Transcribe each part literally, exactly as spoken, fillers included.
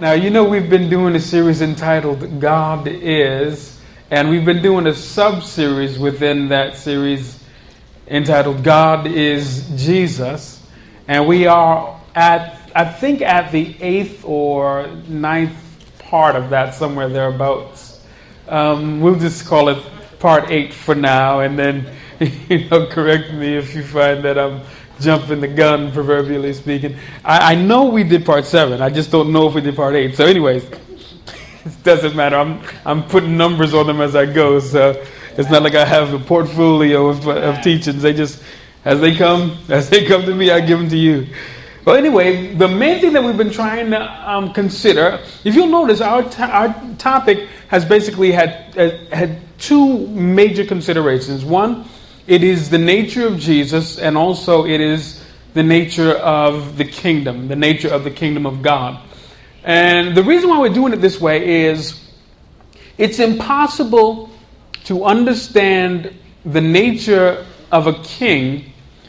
Now, you know we've been doing a series entitled God Is, and we've been doing a sub-series within that series entitled God Is Jesus. And we are at, I think, at the eighth or ninth part of that, somewhere thereabouts. Um, we'll just call it part eight for now, and then, you know, correct me if you find that I'm jumping the gun, proverbially speaking. I, I know we did part seven. I just don't know if we did part eight. So anyways, it doesn't matter. I'm I'm putting numbers on them as I go. So it's not like I have a portfolio of, of teachings. They just, as they come, as they come to me, I give them to you. Well, anyway, the main thing that we've been trying to um, consider, if you'll notice, our to- our topic has basically had uh, had two major considerations. One, it is the nature of Jesus, and also it is the nature of the kingdom, the nature of the kingdom of God. And the reason why we're doing it this way is it's impossible to understand the nature of a king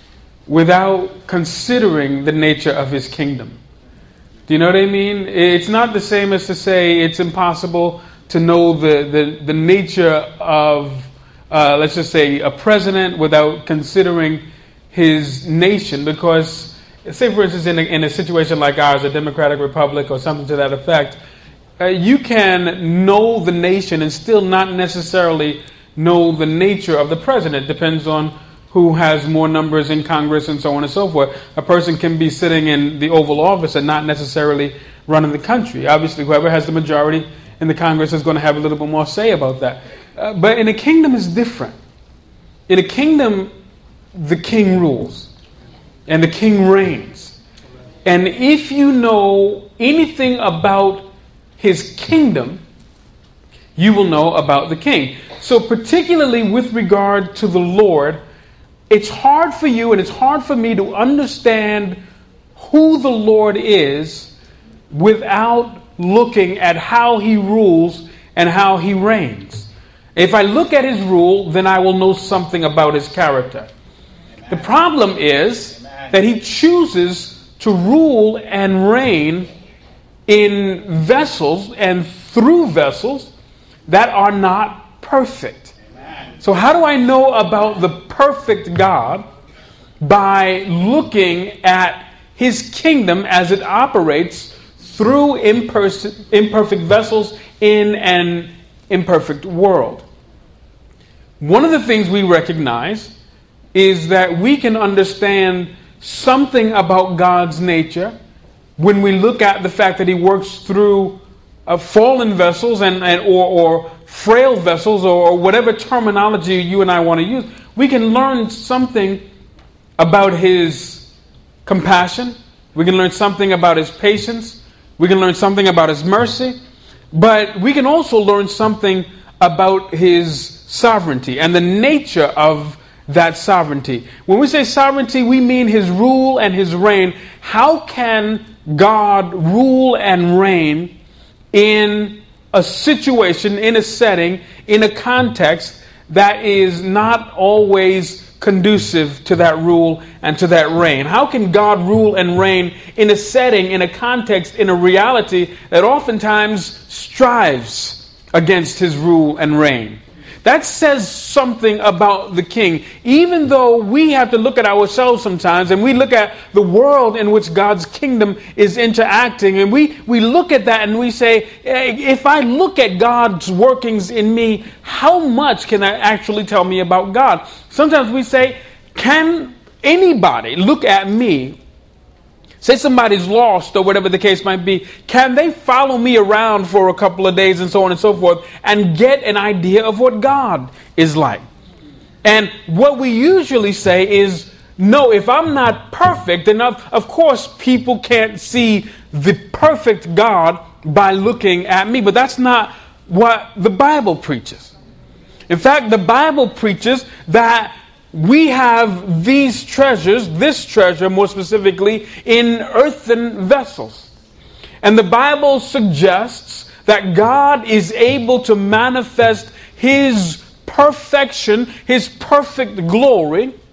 without considering the nature of his kingdom. Do you know what I mean? It's not the same as to say it's impossible to know the, the, the nature of Uh, let's just say a president without considering his nation, because say for instance in a, in a situation like ours, a democratic republic or something to that effect, uh, you can know the nation and still not necessarily know the nature of the president. Depends on who has more numbers in Congress and so on and so forth. A person can be sitting in the Oval Office and not necessarily running the country. Obviously, whoever has the majority in the Congress is going to have a little bit more say about that. Uh, but in a kingdom is different. In a kingdom, the king rules and the king reigns. And if you know anything about his kingdom, you will know about the king. So particularly with regard to the Lord, it's hard for you and it's hard for me to understand who the Lord is without looking at how he rules and how he reigns. If I look at his rule, then I will know something about his character. The problem is that he chooses to rule and reign in vessels and through vessels that are not perfect. So how do I know about the perfect God? By looking at his kingdom as it operates through imperfect, imperfect vessels in an imperfect world. One of the things we recognize is that we can understand something about God's nature when we look at the fact that he works through uh, fallen vessels and, and or, or frail vessels, or whatever terminology you and I want to use. We can learn something about his compassion. We can learn something about his patience. We can learn something about his mercy. But we can also learn something about his sovereignty and the nature of that sovereignty. When we say sovereignty, we mean his rule and his reign. How can God rule and reign in a situation, in a setting, in a context that is not always conducive to that rule and to that reign? How can God rule and reign in a setting, in a context, in a reality that oftentimes strives against his rule and reign? That says something about the king. Even though we have to look at ourselves sometimes, and we look at the world in which God's kingdom is interacting, and we, we look at that and we say, if I look at God's workings in me, how much can that actually tell me about God? Sometimes we say, can anybody look at me? Say somebody's lost or whatever the case might be. Can they follow me around for a couple of days and so on and so forth and get an idea of what God is like? And what we usually say is, no, if I'm not perfect, then of, of course people can't see the perfect God by looking at me. But that's not what the Bible preaches. In fact, the Bible preaches that we have these treasures, this treasure more specifically, in earthen vessels. And the Bible suggests that God is able to manifest his perfection, his perfect glory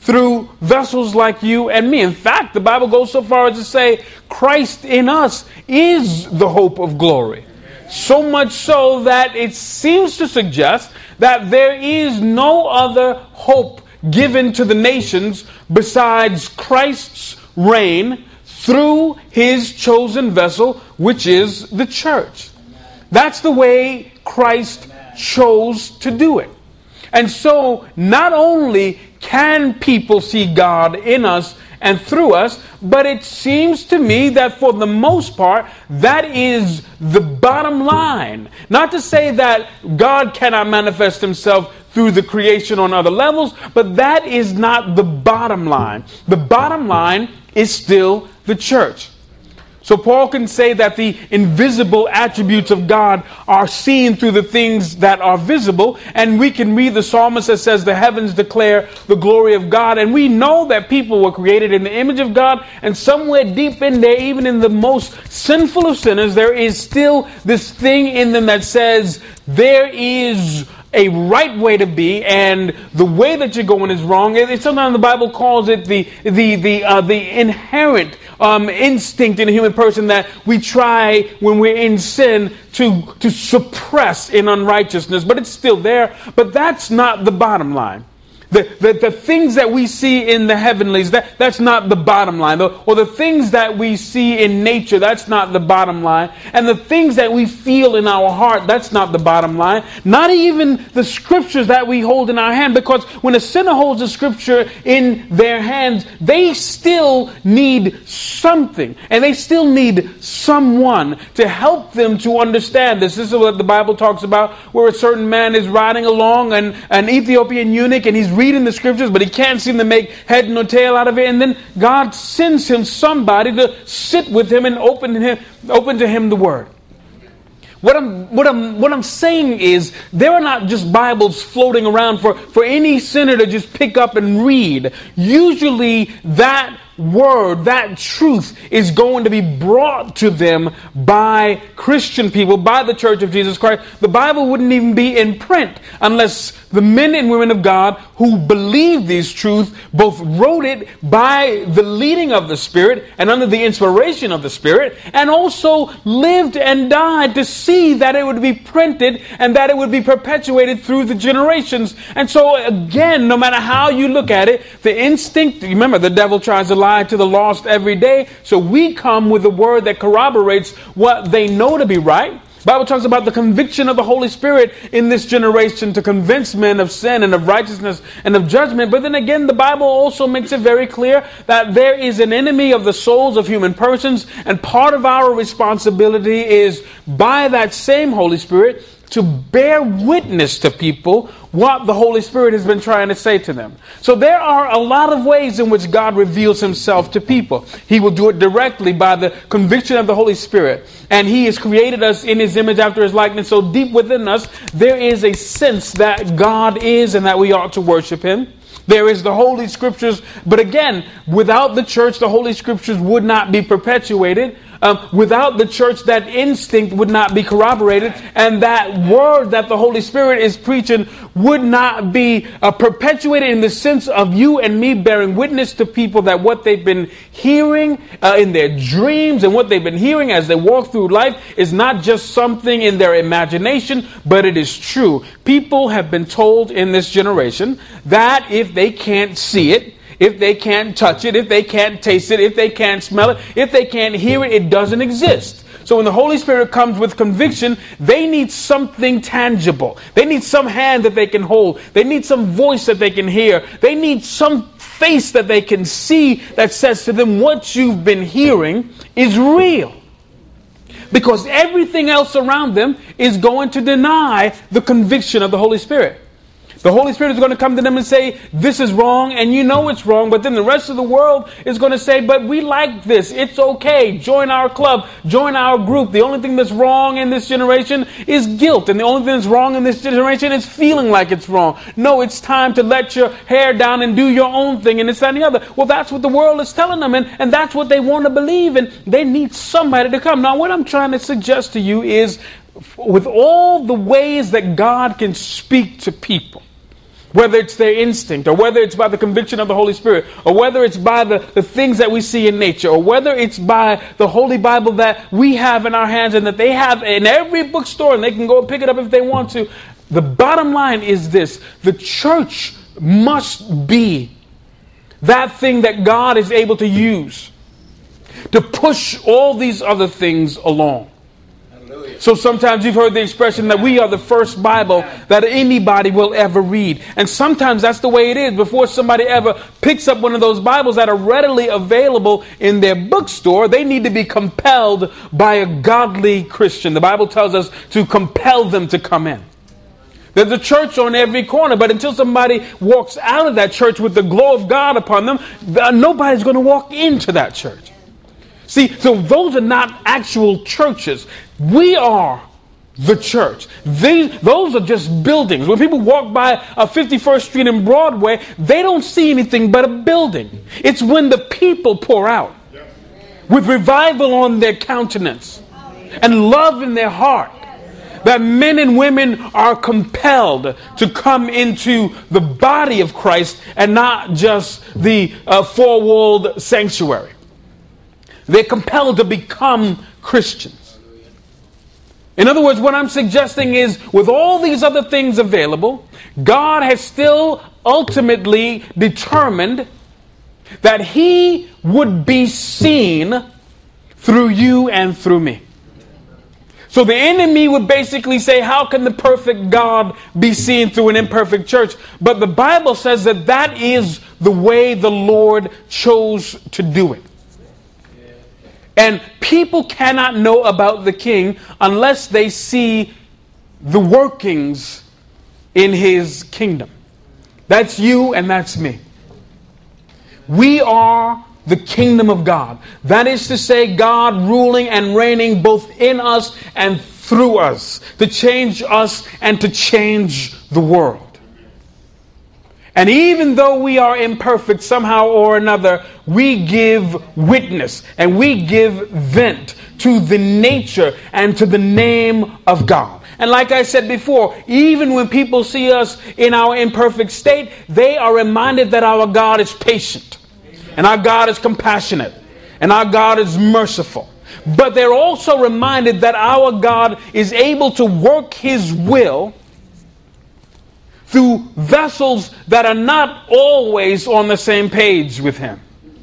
through vessels like you and me. In fact, the Bible goes so far as to say Christ in us is the hope of glory. So much so that it seems to suggest that there is no other hope given to the nations besides Christ's reign through his chosen vessel, which is the church. That's the way Christ chose to do it. And so not only can people see God in us and through us, but it seems to me that for the most part, that is the bottom line. Not to say that God cannot manifest himself through the creation on other levels, but that is not the bottom line. The bottom line is still the church. So Paul can say that the invisible attributes of God are seen through the things that are visible. And we can read the psalmist that says the heavens declare the glory of God. And we know that people were created in the image of God. And somewhere deep in there, even in the most sinful of sinners, there is still this thing in them that says there is a right way to be, and the way that you're going is wrong. It, sometimes the Bible calls it the the the uh, the inherent um, instinct in a human person that we try when we're in sin to to suppress in unrighteousness, but it's still there. But that's not the bottom line. The, the, the things that we see in the heavenlies, that, that's not the bottom line. The, or the things that we see in nature, that's not the bottom line. And the things that we feel in our heart, that's not the bottom line. Not even the scriptures that we hold in our hand. Because when a sinner holds a scripture in their hands, they still need something. And they still need someone to help them to understand this. This is what the Bible talks about, where a certain man is riding along, and an Ethiopian eunuch, and he's reading the scriptures, but he can't seem to make head nor tail out of it. And then God sends him somebody to sit with him and open to him, open to him the word. What I'm, what I'm, what I'm saying is there are not just Bibles floating around for, for any sinner to just pick up and read. Usually that word, that truth is going to be brought to them by Christian people, by the Church of Jesus Christ. The Bible wouldn't even be in print unless the men and women of God who believe these truths both wrote it by the leading of the Spirit and under the inspiration of the Spirit, and also lived and died to see that it would be printed and that it would be perpetuated through the generations. And so again, no matter how you look at it, the instinct, remember, the devil tries to lie to the lost every day. So we come with a word that corroborates what they know to be right. The Bible talks about the conviction of the Holy Spirit in this generation to convince men of sin and of righteousness and of judgment. But then again, the Bible also makes it very clear that there is an enemy of the souls of human persons. And part of our responsibility is, by that same Holy Spirit, to bear witness to people what the Holy Spirit has been trying to say to them. So there are a lot of ways in which God reveals himself to people. He will do it directly by the conviction of the Holy Spirit. And he has created us in his image after his likeness. So deep within us, there is a sense that God is and that we ought to worship him. There is the Holy Scriptures. But again, without the church, the Holy Scriptures would not be perpetuated. Um, without the church, that instinct would not be corroborated, and that word that the Holy Spirit is preaching would not be uh, perpetuated in the sense of you and me bearing witness to people that what they've been hearing uh, in their dreams and what they've been hearing as they walk through life is not just something in their imagination, but it is true. People have been told in this generation that if they can't see it, if they can't touch it, if they can't taste it, if they can't smell it, if they can't hear it, it doesn't exist. So when the Holy Spirit comes with conviction, they need something tangible. They need some hand that they can hold. They need some voice that they can hear. They need some face that they can see that says to them, what you've been hearing is real. Because everything else around them is going to deny the conviction of the Holy Spirit. The Holy Spirit is going to come to them and say, this is wrong, and you know it's wrong. But then the rest of the world is going to say, but we like this. It's okay. Join our club. Join our group. The only thing that's wrong in this generation is guilt. And the only thing that's wrong in this generation is feeling like it's wrong. No, it's time to let your hair down and do your own thing, and this, that, and the other. Well, that's what the world is telling them, and, and that's what they want to believe, and they need somebody to come. Now, what I'm trying to suggest to you is, with all the ways that God can speak to people, Whether it's their instinct, or whether it's by the conviction of the Holy Spirit, or whether it's by the, the things that we see in nature, or whether it's by the Holy Bible that we have in our hands and that they have in every bookstore and they can go and pick it up if they want to. The bottom line is this: the church must be that thing that God is able to use to push all these other things along. So sometimes you've heard the expression that we are the first Bible that anybody will ever read. And sometimes that's the way it is. Before somebody ever picks up one of those Bibles that are readily available in their bookstore, they need to be compelled by a godly Christian. The Bible tells us to compel them to come in. There's a church on every corner, but until somebody walks out of that church with the glow of God upon them, nobody's going to walk into that church. See, so those are not actual churches. We are the church. These, those are just buildings. When people walk by uh, fifty-first Street and Broadway, they don't see anything but a building. It's when the people pour out with revival on their countenance and love in their heart that men and women are compelled to come into the body of Christ and not just the uh, four-walled sanctuary. They're compelled to become Christians. In other words, what I'm suggesting is, with all these other things available, God has still ultimately determined that He would be seen through you and through me. So the enemy would basically say, how can the perfect God be seen through an imperfect church? But the Bible says that that is the way the Lord chose to do it. And people cannot know about the King unless they see the workings in His kingdom. That's you and that's me. We are the kingdom of God. That is to say, God ruling and reigning both in us and through us, to change us and to change the world. And even though we are imperfect somehow or another, we give witness and we give vent to the nature and to the name of God. And like I said before, even when people see us in our imperfect state, they are reminded that our God is patient and our God is compassionate and our God is merciful. But they're also reminded that our God is able to work His will through vessels that are not always on the same page with Him.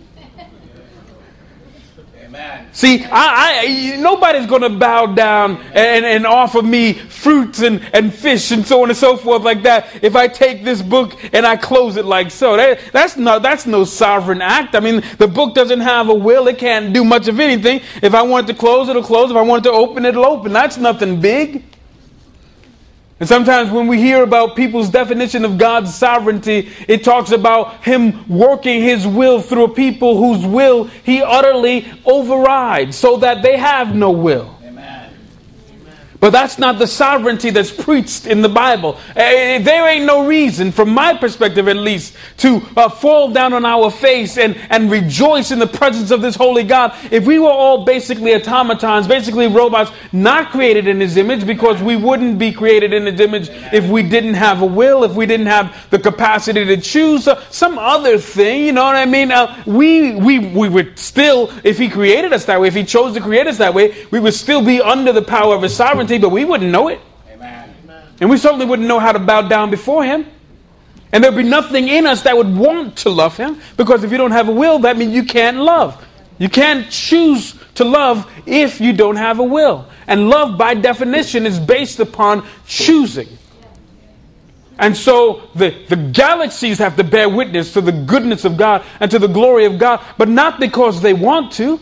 Amen. See, I, I, nobody's going to bow down and, and offer me fruits and, and fish and so on and so forth like that if I take this book and I close it like so. That, that's, not, that's no sovereign act. I mean, the book doesn't have a will. It can't do much of anything. If I want it to close, it'll close. If I want it to open, it'll open. That's nothing big. And sometimes when we hear about people's definition of God's sovereignty, it talks about Him working His will through a people whose will He utterly overrides so that they have no will. But that's not the sovereignty that's preached in the Bible. Uh, there ain't no reason, from my perspective at least, to uh, fall down on our face and, and rejoice in the presence of this holy God if we were all basically automatons, basically robots, not created in His image, because we wouldn't be created in His image if we didn't have a will, if we didn't have the capacity to choose uh, some other thing, you know what I mean? Uh, we, we, we would still, if He created us that way, if He chose to create us that way, we would still be under the power of His sovereignty, but we wouldn't know it. Amen. And we certainly wouldn't know how to bow down before Him. And there'd be nothing in us that would want to love Him, because if you don't have a will, that means you can't love. You can't choose to love if you don't have a will. And love, by definition, is based upon choosing. And so the, the galaxies have to bear witness to the goodness of God and to the glory of God, but not because they want to.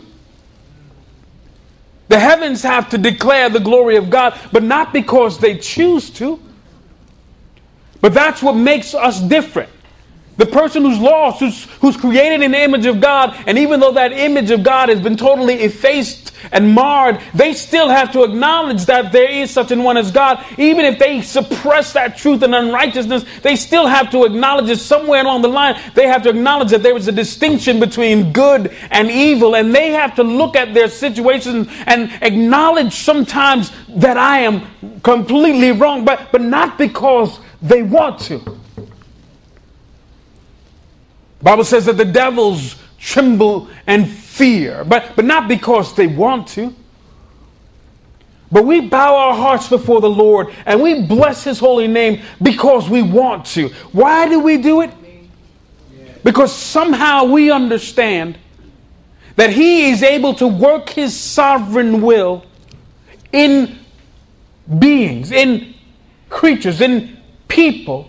The heavens have to declare the glory of God, but not because they choose to. But that's what makes us different. The person who's lost, who's, who's created in the image of God, and even though that image of God has been totally effaced and marred, they still have to acknowledge that there is such an one as God. Even if they suppress that truth and unrighteousness, they still have to acknowledge it somewhere along the line. They have to acknowledge that there is a distinction between good and evil, and they have to look at their situation and acknowledge sometimes that I am completely wrong, but, but not because they want to. The Bible says that the devils tremble and fear, but, but not because they want to. But we bow our hearts before the Lord and we bless His holy name because we want to. Why do we do it? Because somehow we understand that He is able to work His sovereign will in beings, in creatures, in people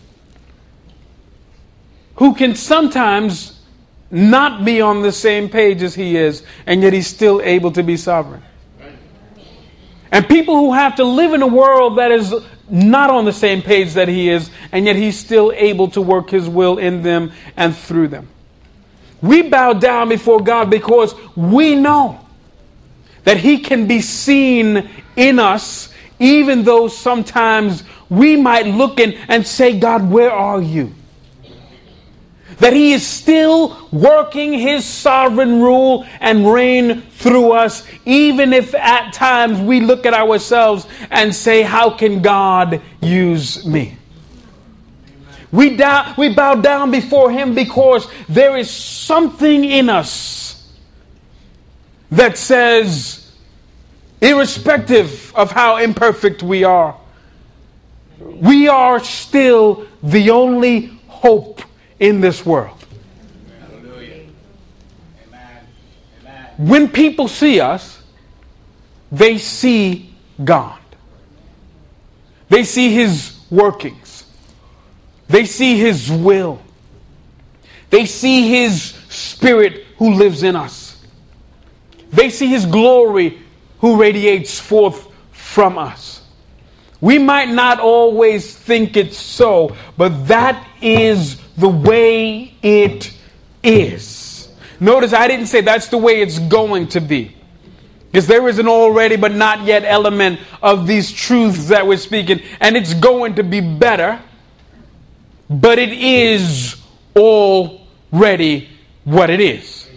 who can sometimes not be on the same page as He is, and yet He's still able to be sovereign. And people who have to live in a world that is not on the same page that He is, and yet He's still able to work His will in them and through them. We bow down before God because we know that He can be seen in us, even though sometimes we might look in and say, God, where are you? That He is still working His sovereign rule and reign through us, even if at times we look at ourselves and say, how can God use me? We, down, we bow down before Him because there is something in us that says, irrespective of how imperfect we are, we are still the only hope in this world. Hallelujah. Amen. Amen. When people see us, they see God. They see His workings. They see His will. They see His Spirit who lives in us. They see His glory who radiates forth from us. We might not always think it's so, but that is the way it is. Notice I didn't say that's the way it's going to be. Because there is an already but not yet element of these truths that we're speaking. And it's going to be better. But it is already what it is.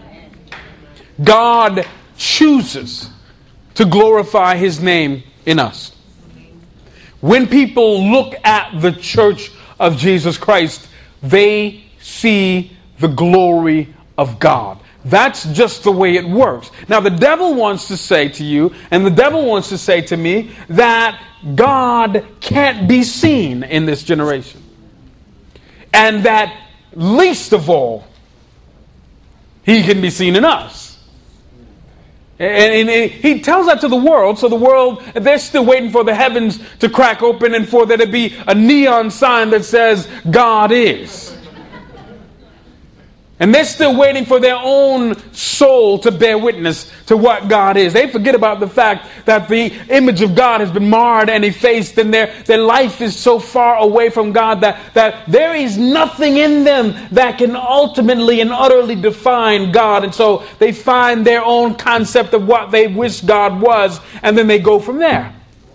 God chooses to glorify His name in us. When people look at the church of Jesus Christ, they see the glory of God. That's just the way it works. Now, the devil wants to say to you, and the devil wants to say to me, that God can't be seen in this generation. And that, least of all, He can be seen in us. And, and he tells that to the world, so the world, they're still waiting for the heavens to crack open and for there to be a neon sign that says, God is. And they're still waiting for their own soul to bear witness to what God is. They forget about the fact that the image of God has been marred and effaced, and their, their life is so far away from God that, that there is nothing in them that can ultimately and utterly define God. And so they find their own concept of what they wish God was, and then they go from there.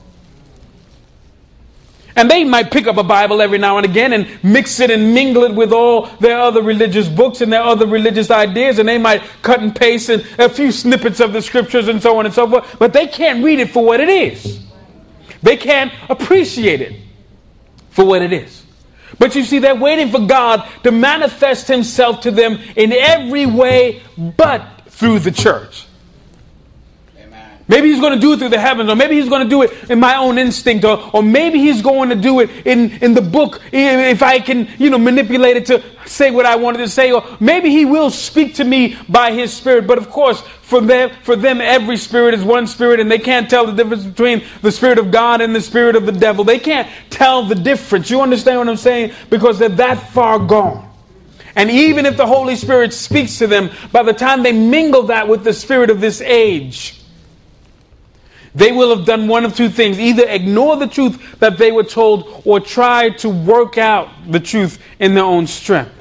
And they might pick up a Bible every now and again and mix it and mingle it with all their other religious books and their other religious ideas. And they might cut and paste and a few snippets of the scriptures and so on and so forth. But they can't read it for what it is. They can't appreciate it for what it is. But you see, they're waiting for God to manifest Himself to them in every way but through the church. Maybe He's going to do it through the heavens, or maybe He's going to do it in my own instinct, or, or maybe He's going to do it in, in the book if I can, you know, manipulate it to say what I wanted to say, or maybe He will speak to me by His Spirit. But of course, for them, for them, every spirit is one spirit, and they can't tell the difference between the Spirit of God and the spirit of the devil. They can't tell the difference. You understand what I'm saying? Because they're that far gone. And even if the Holy Spirit speaks to them, by the time they mingle that with the spirit of this age, they will have done one of two things. Either ignore the truth that they were told, or try to work out the truth in their own strength.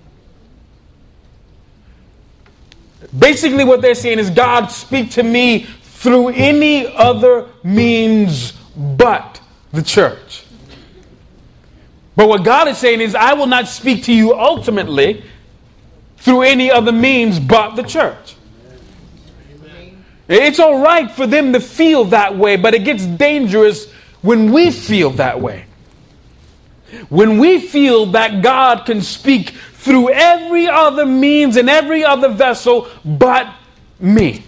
Basically what they're saying is, God, speak to me through any other means but the church. But what God is saying is, I will not speak to you ultimately through any other means but the church. It's all right for them to feel that way, but it gets dangerous when we feel that way. When we feel that God can speak through every other means and every other vessel but me.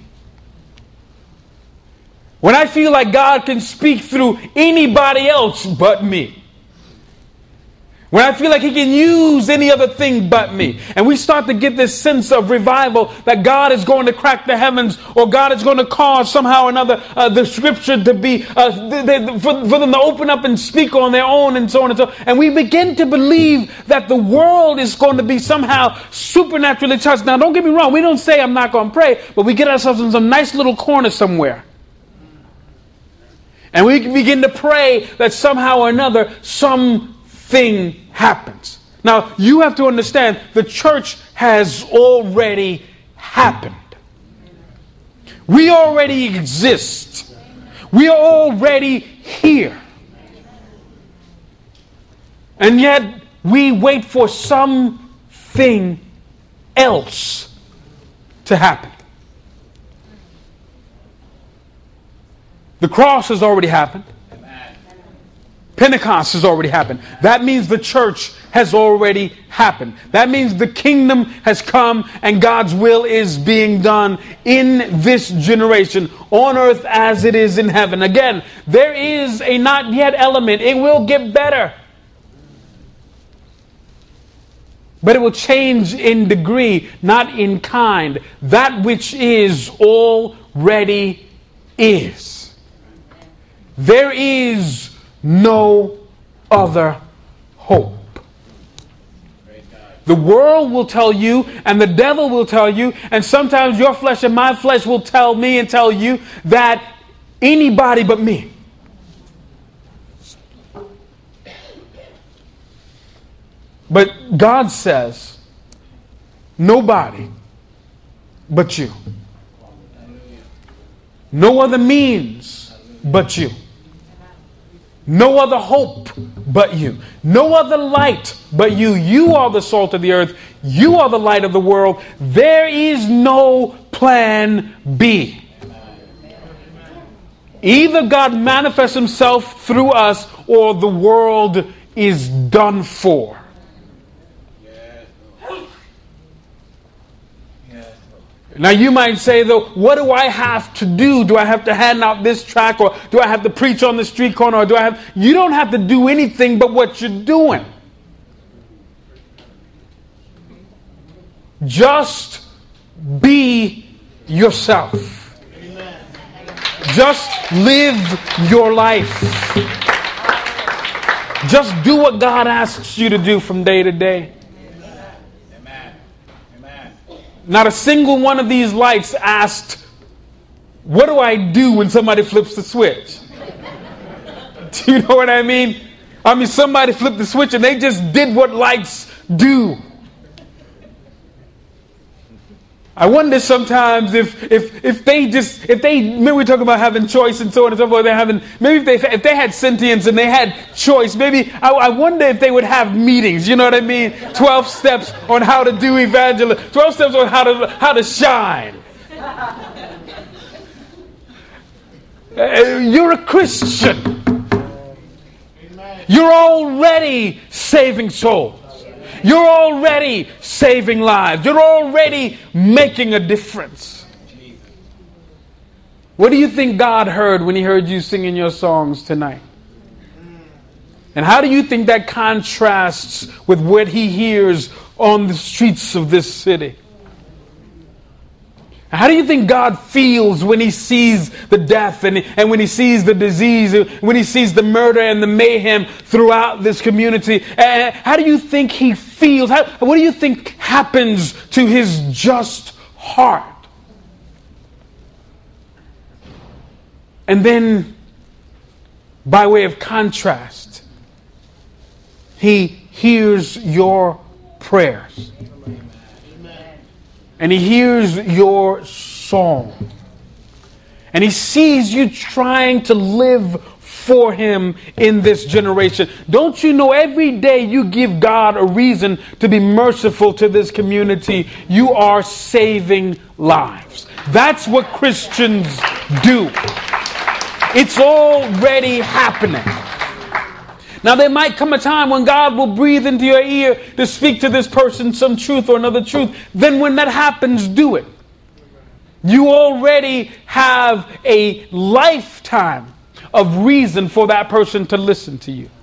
When I feel like God can speak through anybody else but me. When I feel like He can use any other thing but me. And we start to get this sense of revival that God is going to crack the heavens, or God is going to cause somehow or another uh, the scripture to be, uh, they, they, for, for them to open up and speak on their own and so on and so on. And we begin to believe that the world is going to be somehow supernaturally touched. Now don't get me wrong, we don't say I'm not going to pray, but we get ourselves in some nice little corner somewhere. And we begin to pray that somehow or another some thing happens. Now, you have to understand, the church has already happened. We already exist. We are already here. And yet, we wait for something else to happen. The cross has already happened. Pentecost has already happened. That means the church has already happened. That means the kingdom has come and God's will is being done in this generation, on earth as it is in heaven. Again, there is a not yet element. It will get better. But it will change in degree, not in kind. That which is already is. There is no other hope. The world will tell you, and the devil will tell you, and sometimes your flesh and my flesh will tell me and tell you that anybody but me. But God says, nobody but you. No other means but you. No other hope but you. No other light but you. You are the salt of the earth. You are the light of the world. There is no plan B. Either God manifests Himself through us, or the world is done for. Now you might say, though, what do I have to do? Do I have to hand out this tract, or do I have to preach on the street corner, or do I have... You don't have to do anything but what you're doing. Just be yourself. Just live your life. Just do what God asks you to do from day to day. Not a single one of these lights asked, what do I do when somebody flips the switch? Do you know what I mean? I mean, somebody flipped the switch and they just did what lights do. I wonder sometimes if if if they just, if they, maybe we're talking about having choice and so on and so forth, they're having, maybe if they, if they had sentience and they had choice, maybe, I, I wonder if they would have meetings, you know what I mean? twelve steps on how to do evangelism, twelve steps on how to, how to shine. Uh, you're a Christian. You're already saving souls. You're already saving lives. You're already making a difference. What do you think God heard when He heard you singing your songs tonight? And how do you think that contrasts with what He hears on the streets of this city? How do you think God feels when He sees the death and, and when He sees the disease, when He sees the murder and the mayhem throughout this community? And how do you think He feels? How, what do you think happens to His just heart? And then, by way of contrast, He hears your prayers. And He hears your song. And He sees you trying to live for Him in this generation. Don't you know every day you give God a reason to be merciful to this community, you are saving lives. That's what Christians do. It's already happening. Now, there might come a time when God will breathe into your ear to speak to this person some truth or another truth. Then when that happens, do it. You already have a lifetime of reason for that person to listen to you.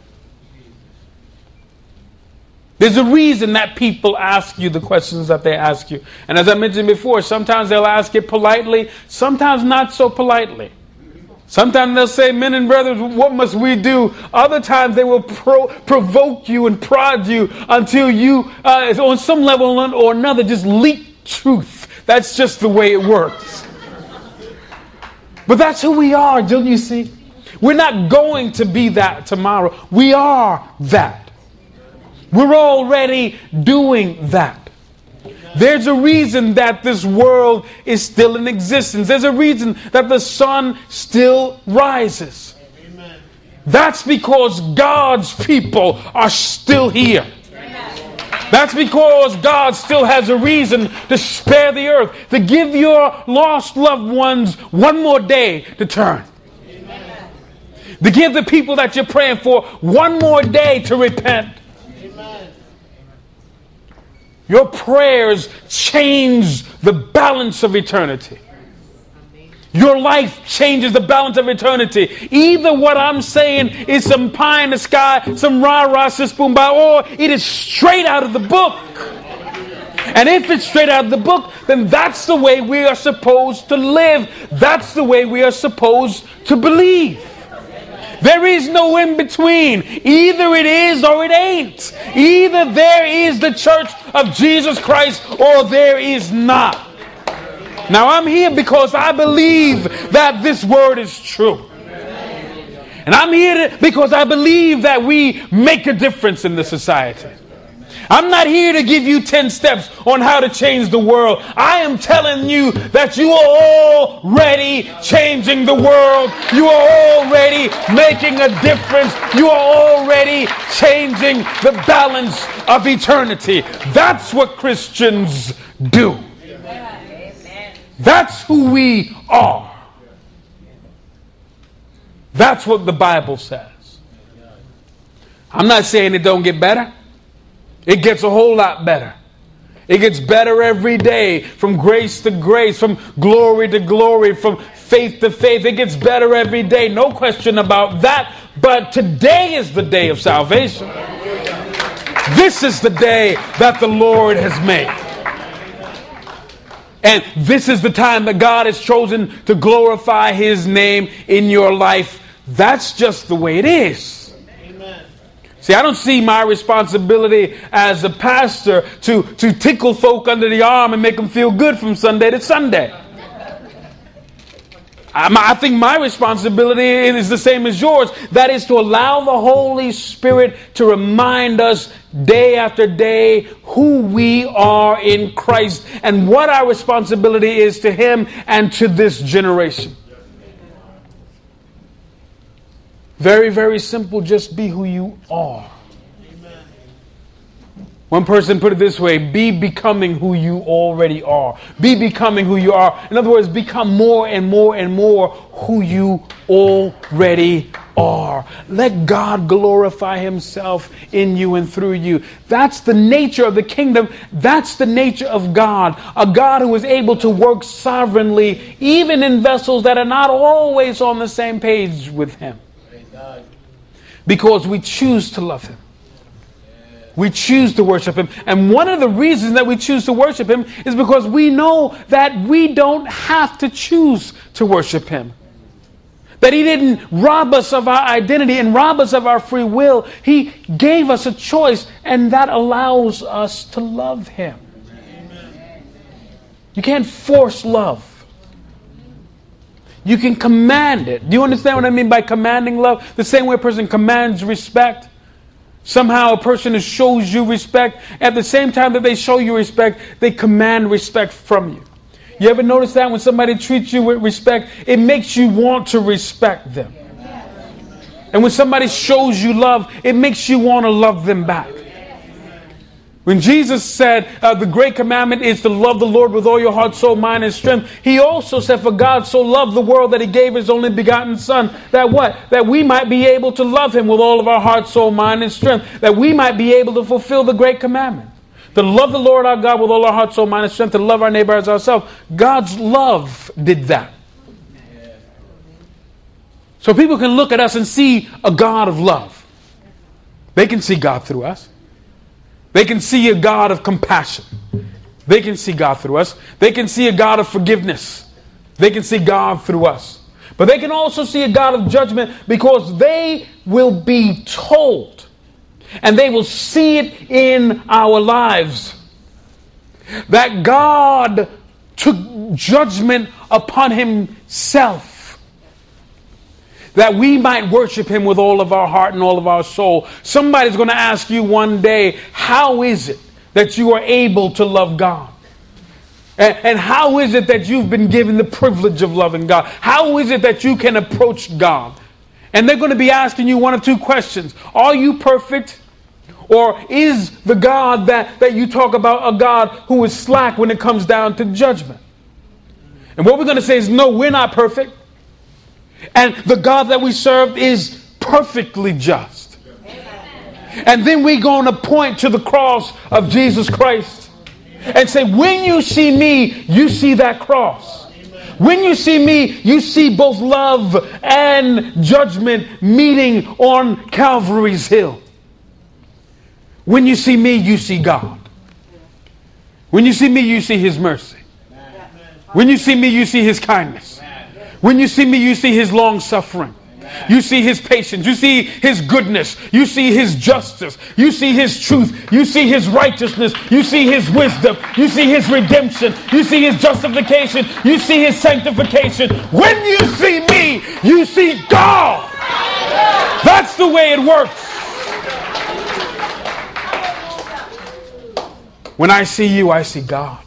There's a reason that people ask you the questions that they ask you. And as I mentioned before, sometimes they'll ask it politely, sometimes not so politely. Sometimes they'll say, men and brothers, what must we do? Other times they will pro- provoke you and prod you until you, uh, on some level or another, just leak truth. That's just the way it works. But that's who we are, don't you see? We're not going to be that tomorrow. We are that. We're already doing that. There's a reason that this world is still in existence. There's a reason that the sun still rises. Amen. That's because God's people are still here. Amen. That's because God still has a reason to spare the earth, to give your lost loved ones one more day to turn. Amen. To give the people that you're praying for one more day to repent. Your prayers change the balance of eternity. Your life changes the balance of eternity. Either what I'm saying is some pie in the sky, some rah-rah, spoon by, or it is straight out of the book. And if it's straight out of the book, then that's the way we are supposed to live. That's the way we are supposed to believe. There is no in between. Either it is or it ain't. Either there is the church of Jesus Christ or there is not. Now I'm here because I believe that this word is true. And I'm here to, because I believe that we make a difference in the society. I'm not here to give you ten steps on how to change the world. I am telling you that you are already changing the world. You are already making a difference. You are already changing the balance of eternity. That's what Christians do. That's who we are. That's what the Bible says. I'm not saying it don't get better. It gets a whole lot better. It gets better every day, from grace to grace, from glory to glory, from faith to faith. It gets better every day. No question about that. But today is the day of salvation. This is the day that the Lord has made. And this is the time that God has chosen to glorify His name in your life. That's just the way it is. See, I don't see my responsibility as a pastor to, to tickle folk under the arm and make them feel good from Sunday to Sunday. I, I think my responsibility is the same as yours. That is to allow the Holy Spirit to remind us day after day who we are in Christ and what our responsibility is to Him and to this generation. Very, very simple. Just be who you are. Amen. One person put it this way: be becoming who you already are. Be becoming who you are. In other words, become more and more and more who you already are. Let God glorify Himself in you and through you. That's the nature of the kingdom. That's the nature of God. A God who is able to work sovereignly, even in vessels that are not always on the same page with Him. Because we choose to love Him. We choose to worship Him. And one of the reasons that we choose to worship Him is because we know that we don't have to choose to worship Him. That He didn't rob us of our identity and rob us of our free will. He gave us a choice, and that allows us to love Him. You can't force love. You can command it. Do you understand what I mean by commanding love? The same way a person commands respect. Somehow a person shows you respect. At the same time that they show you respect, they command respect from you. You ever notice that when somebody treats you with respect, it makes you want to respect them. And when somebody shows you love, it makes you want to love them back. When Jesus said uh, the great commandment is to love the Lord with all your heart, soul, mind, and strength, he also said, for God so loved the world that he gave his only begotten Son, that what? That we might be able to love him with all of our heart, soul, mind, and strength. That we might be able to fulfill the great commandment. To love the Lord our God with all our heart, soul, mind, and strength. To love our neighbor as ourselves. God's love did that. So people can look at us and see a God of love. They can see God through us. They can see a God of compassion. They can see God through us. They can see a God of forgiveness. They can see God through us. But they can also see a God of judgment, because they will be told, and they will see it in our lives, that God took judgment upon himself, that we might worship him with all of our heart and all of our soul. Somebody's going to ask you one day, how is it that you are able to love God? And, and how is it that you've been given the privilege of loving God? How is it that you can approach God? And they're going to be asking you one of two questions. Are you perfect? Or is the God that, that you talk about a God who is slack when it comes down to judgment? And what we're going to say is, no, we're not perfect. And the God that we serve is perfectly just. And then we're going to point to the cross of Jesus Christ and say, when you see me, you see that cross. When you see me, you see both love and judgment meeting on Calvary's hill. When you see me, you see God. When you see me, you see his mercy. When you see me, you see his kindness. When you see me, you see his long suffering. You see his patience. You see his goodness. You see his justice. You see his truth. You see his righteousness. You see his wisdom. You see his redemption. You see his justification. You see his sanctification. When you see me, you see God. That's the way it works. When I see you, I see God.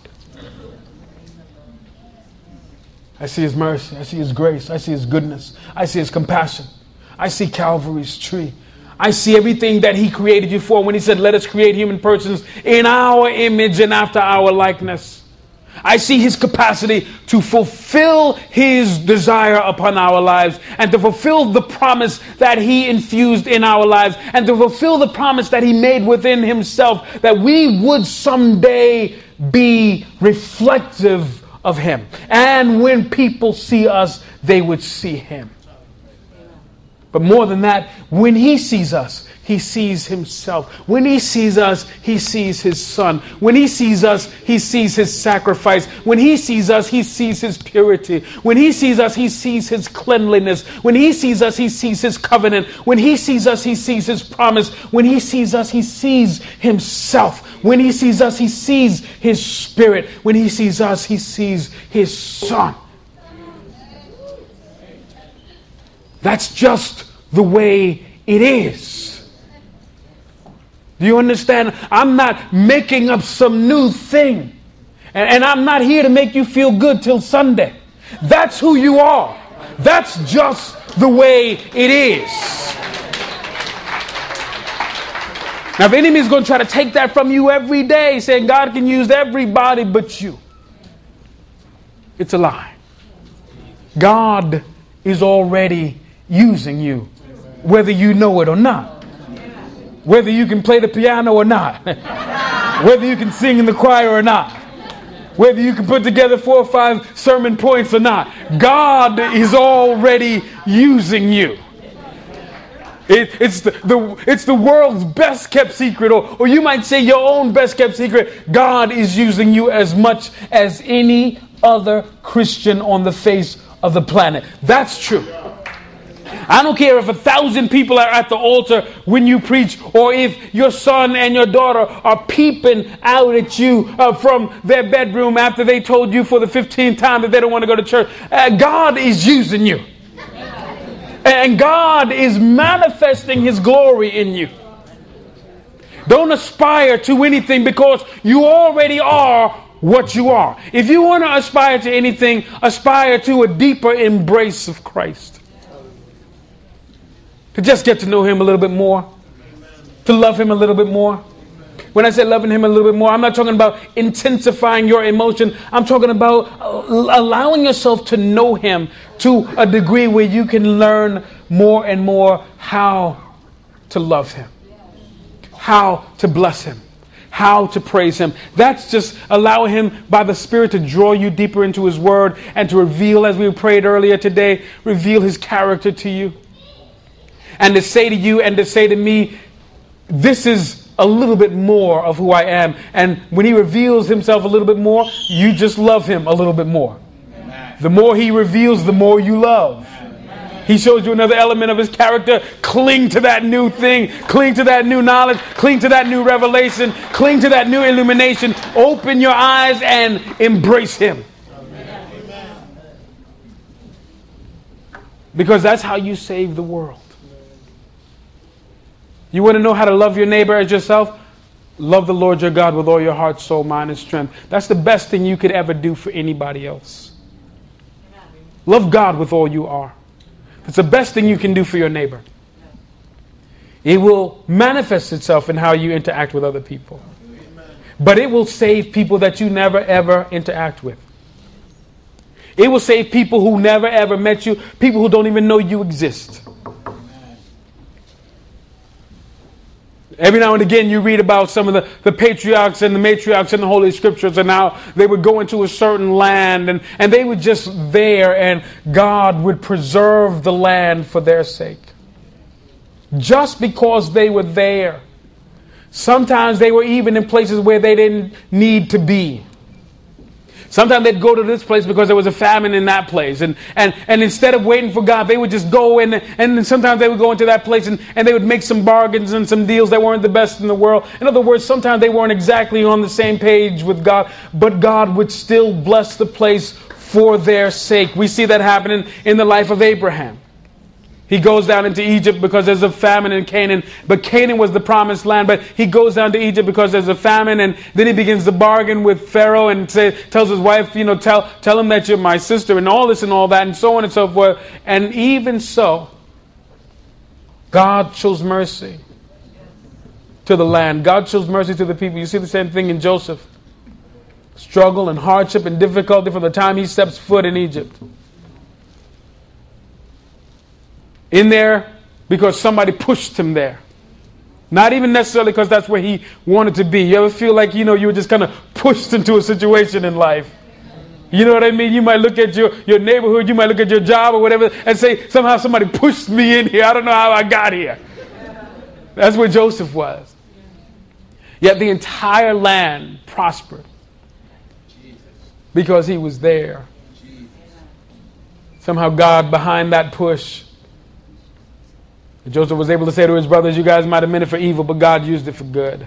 I see his mercy. I see his grace. I see his goodness. I see his compassion. I see Calvary's tree. I see everything that he created you for when he said, let us create human persons in our image and after our likeness. I see his capacity to fulfill his desire upon our lives, and to fulfill the promise that he infused in our lives, and to fulfill the promise that he made within himself, that we would someday be reflective of him. And when people see us, they would see him. But more than that, when he sees us, he sees himself. When he sees us, he sees his son. When he sees us, he sees his sacrifice. When he sees us, he sees his purity. When he sees us, he sees his cleanliness. When he sees us, he sees his covenant. When he sees us, he sees his promise. When he sees us, he sees himself. When he sees us, he sees his spirit. When he sees us, he sees his son. That's just the way it is. Do you understand? I'm not making up some new thing. And, and I'm not here to make you feel good till Sunday. That's who you are. That's just the way it is. Now, if the enemy is going to try to take that from you every day, saying God can use everybody but you, it's a lie. God is already using you, whether you know it or not. Whether you can play the piano or not. Whether you can sing in the choir or not. Whether you can put together four or five sermon points or not. God is already using you. It, it's, the, the, it's the world's best kept secret, or, or you might say your own best kept secret. God is using you as much as any other Christian on the face of the planet. That's true. I don't care if a thousand people are at the altar when you preach, or if your son and your daughter are peeping out at you uh, from their bedroom after they told you for the fifteenth time that they don't want to go to church. Uh, God is using you. And God is manifesting his glory in you. Don't aspire to anything, because you already are what you are. If you want to aspire to anything, aspire to a deeper embrace of Christ. To just get to know him a little bit more. To love him a little bit more. When I say loving him a little bit more, I'm not talking about intensifying your emotion. I'm talking about allowing yourself to know him to a degree where you can learn more and more how to love him, how to bless him, how to praise him. That's just allowing him by the Spirit to draw you deeper into his word and to reveal, as we prayed earlier today, reveal his character to you. And to say to you and to say to me, this is a little bit more of who I am. And when he reveals himself a little bit more, you just love him a little bit more. Amen. The more he reveals, the more you love. He shows you another element of his character. Cling to that new thing. Cling to that new knowledge. Cling to that new revelation. Cling to that new illumination. Open your eyes and embrace him. Amen. Because that's how you save the world. You want to know how to love your neighbor as yourself? Love the Lord your God with all your heart, soul, mind, and strength. That's the best thing you could ever do for anybody else. Love God with all you are. It's the best thing you can do for your neighbor. It will manifest itself in how you interact with other people. But it will save people that you never ever interact with. It will save people who never ever met you, people who don't even know you exist. Every now and again you read about some of the, the patriarchs and the matriarchs in the Holy Scriptures and how they would go into a certain land and, and they were just there and God would preserve the land for their sake. Just because they were there. Sometimes they were even in places where they didn't need to be. Sometimes they'd go to this place because there was a famine in that place. And, and, and instead of waiting for God, they would just go in. And sometimes they would go into that place and, and they would make some bargains and some deals that weren't the best in the world. In other words, sometimes they weren't exactly on the same page with God. But God would still bless the place for their sake. We see that happening in the life of Abraham. He goes down into Egypt because there's a famine in Canaan. But Canaan was the promised land. But he goes down to Egypt because there's a famine. And then he begins to bargain with Pharaoh and say, tells his wife, you know, tell, tell him that you're my sister and all this and all that and so on and so forth. And even so, God shows mercy to the land. God shows mercy to the people. You see the same thing in Joseph. Struggle and hardship and difficulty from the time he steps foot in Egypt. In there because somebody pushed him there. Not even necessarily because that's where he wanted to be. You ever feel like, you know, you were just kind of pushed into a situation in life? You know what I mean? You might look at your, your neighborhood, you might look at your job or whatever and say, somehow somebody pushed me in here. I don't know how I got here. That's where Joseph was. Yet the entire land prospered because he was there. Somehow God behind that push. Joseph was able to say to his brothers, you guys might have meant it for evil, but God used it for good.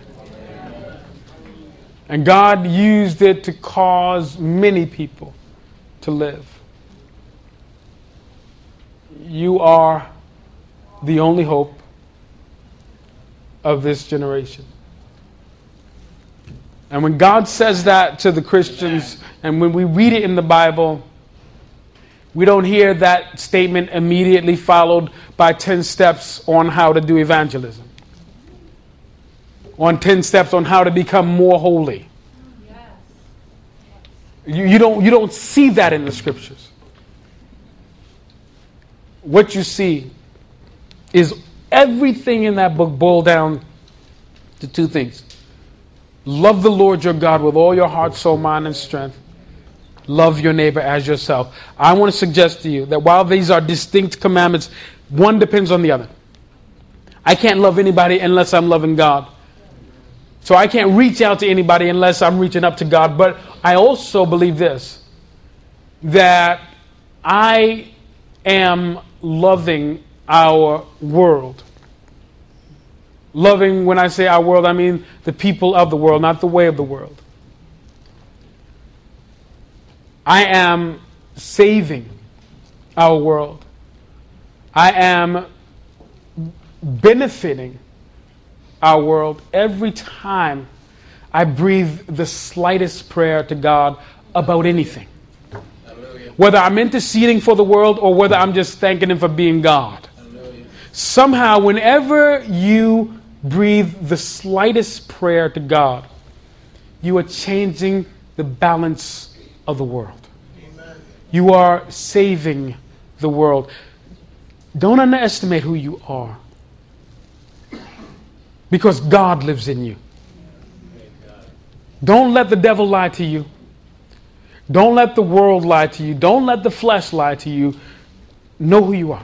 And God used it to cause many people to live. You are the only hope of this generation. And when God says that to the Christians, and when we read it in the Bible, we don't hear that statement immediately followed by ten steps on how to do evangelism. On ten steps on how to become more holy. Yes. You, you don't, you don't see that in the Scriptures. What you see is everything in that book boiled down to two things. Love the Lord your God with all your heart, soul, mind, and strength. Love your neighbor as yourself. I want to suggest to you that while these are distinct commandments, one depends on the other. I can't love anybody unless I'm loving God. So I can't reach out to anybody unless I'm reaching up to God. But I also believe this, that I am loving our world. Loving, when I say our world, I mean the people of the world, not the way of the world. I am saving our world. I am benefiting our world every time I breathe the slightest prayer to God about anything. Hallelujah. Whether I'm interceding for the world or whether I'm just thanking Him for being God. Hallelujah. Somehow, whenever you breathe the slightest prayer to God, you are changing the balance of the world. Amen. You are saving the world. Don't underestimate who you are, because God lives in you. Don't let the devil lie to you. Don't let the world lie to you. Don't let the flesh lie to you. Know who you are.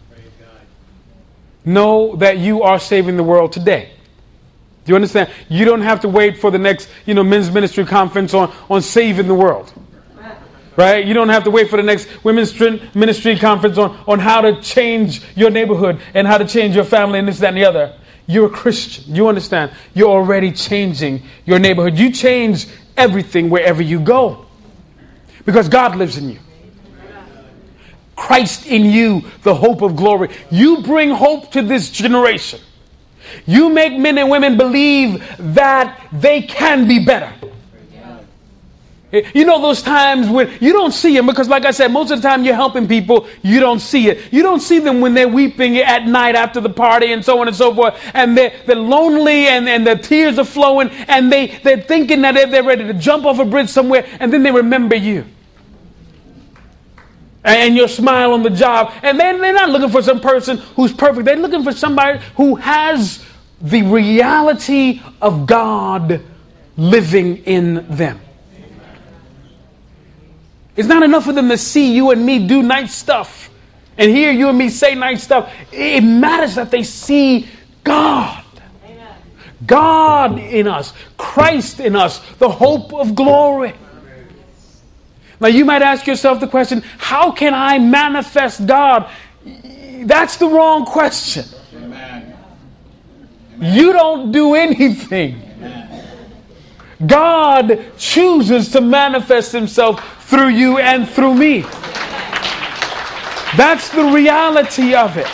Know that you are saving the world today. Do you understand? You don't have to wait for the next, you know, men's ministry conference on, on saving the world. Right? You don't have to wait for the next women's ministry conference on, on how to change your neighborhood and how to change your family and this, that, and the other. You're a Christian. You understand? You're already changing your neighborhood. You change everything wherever you go, because God lives in you. Christ in you, the hope of glory. You bring hope to this generation. You make men and women believe that they can be better. You know those times when you don't see them, because like I said, most of the time you're helping people, you don't see it. You don't see them when they're weeping at night after the party and so on and so forth. And they're, they're lonely and, and the tears are flowing and they, they're thinking that they're, they're ready to jump off a bridge somewhere, and then they remember you. And your smile on the job. And they're, they're not looking for some person who's perfect. They're looking for somebody who has the reality of God living in them. It's not enough for them to see you and me do nice stuff and hear you and me say nice stuff. It matters that they see God. Amen. God in us. Christ in us. The hope of glory. Now you might ask yourself the question, how can I manifest God? That's the wrong question. Amen. You don't do anything. Amen. God chooses to manifest himself through you and through me. That's the reality of it.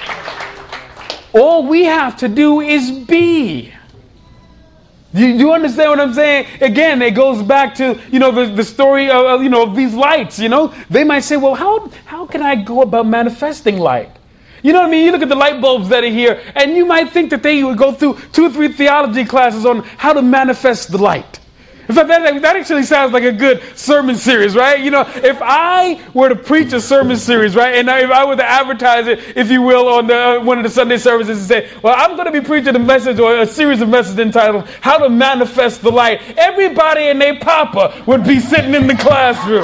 All we have to do is be. You, you understand what I'm saying? Again, it goes back to, you know, the, the story of, you know, of these lights, you know. They might say, well, how, how can I go about manifesting light? You know what I mean? You look at the light bulbs that are here, and you might think that they would go through two or three theology classes on how to manifest the light. In fact, that, that actually sounds like a good sermon series, right? You know, if I were to preach a sermon series, right, and if I were to advertise it, if you will, on the, uh, one of the Sunday services and say, well, I'm going to be preaching a message or a series of messages entitled, How to Manifest the Light, everybody and their papa would be sitting in the classroom.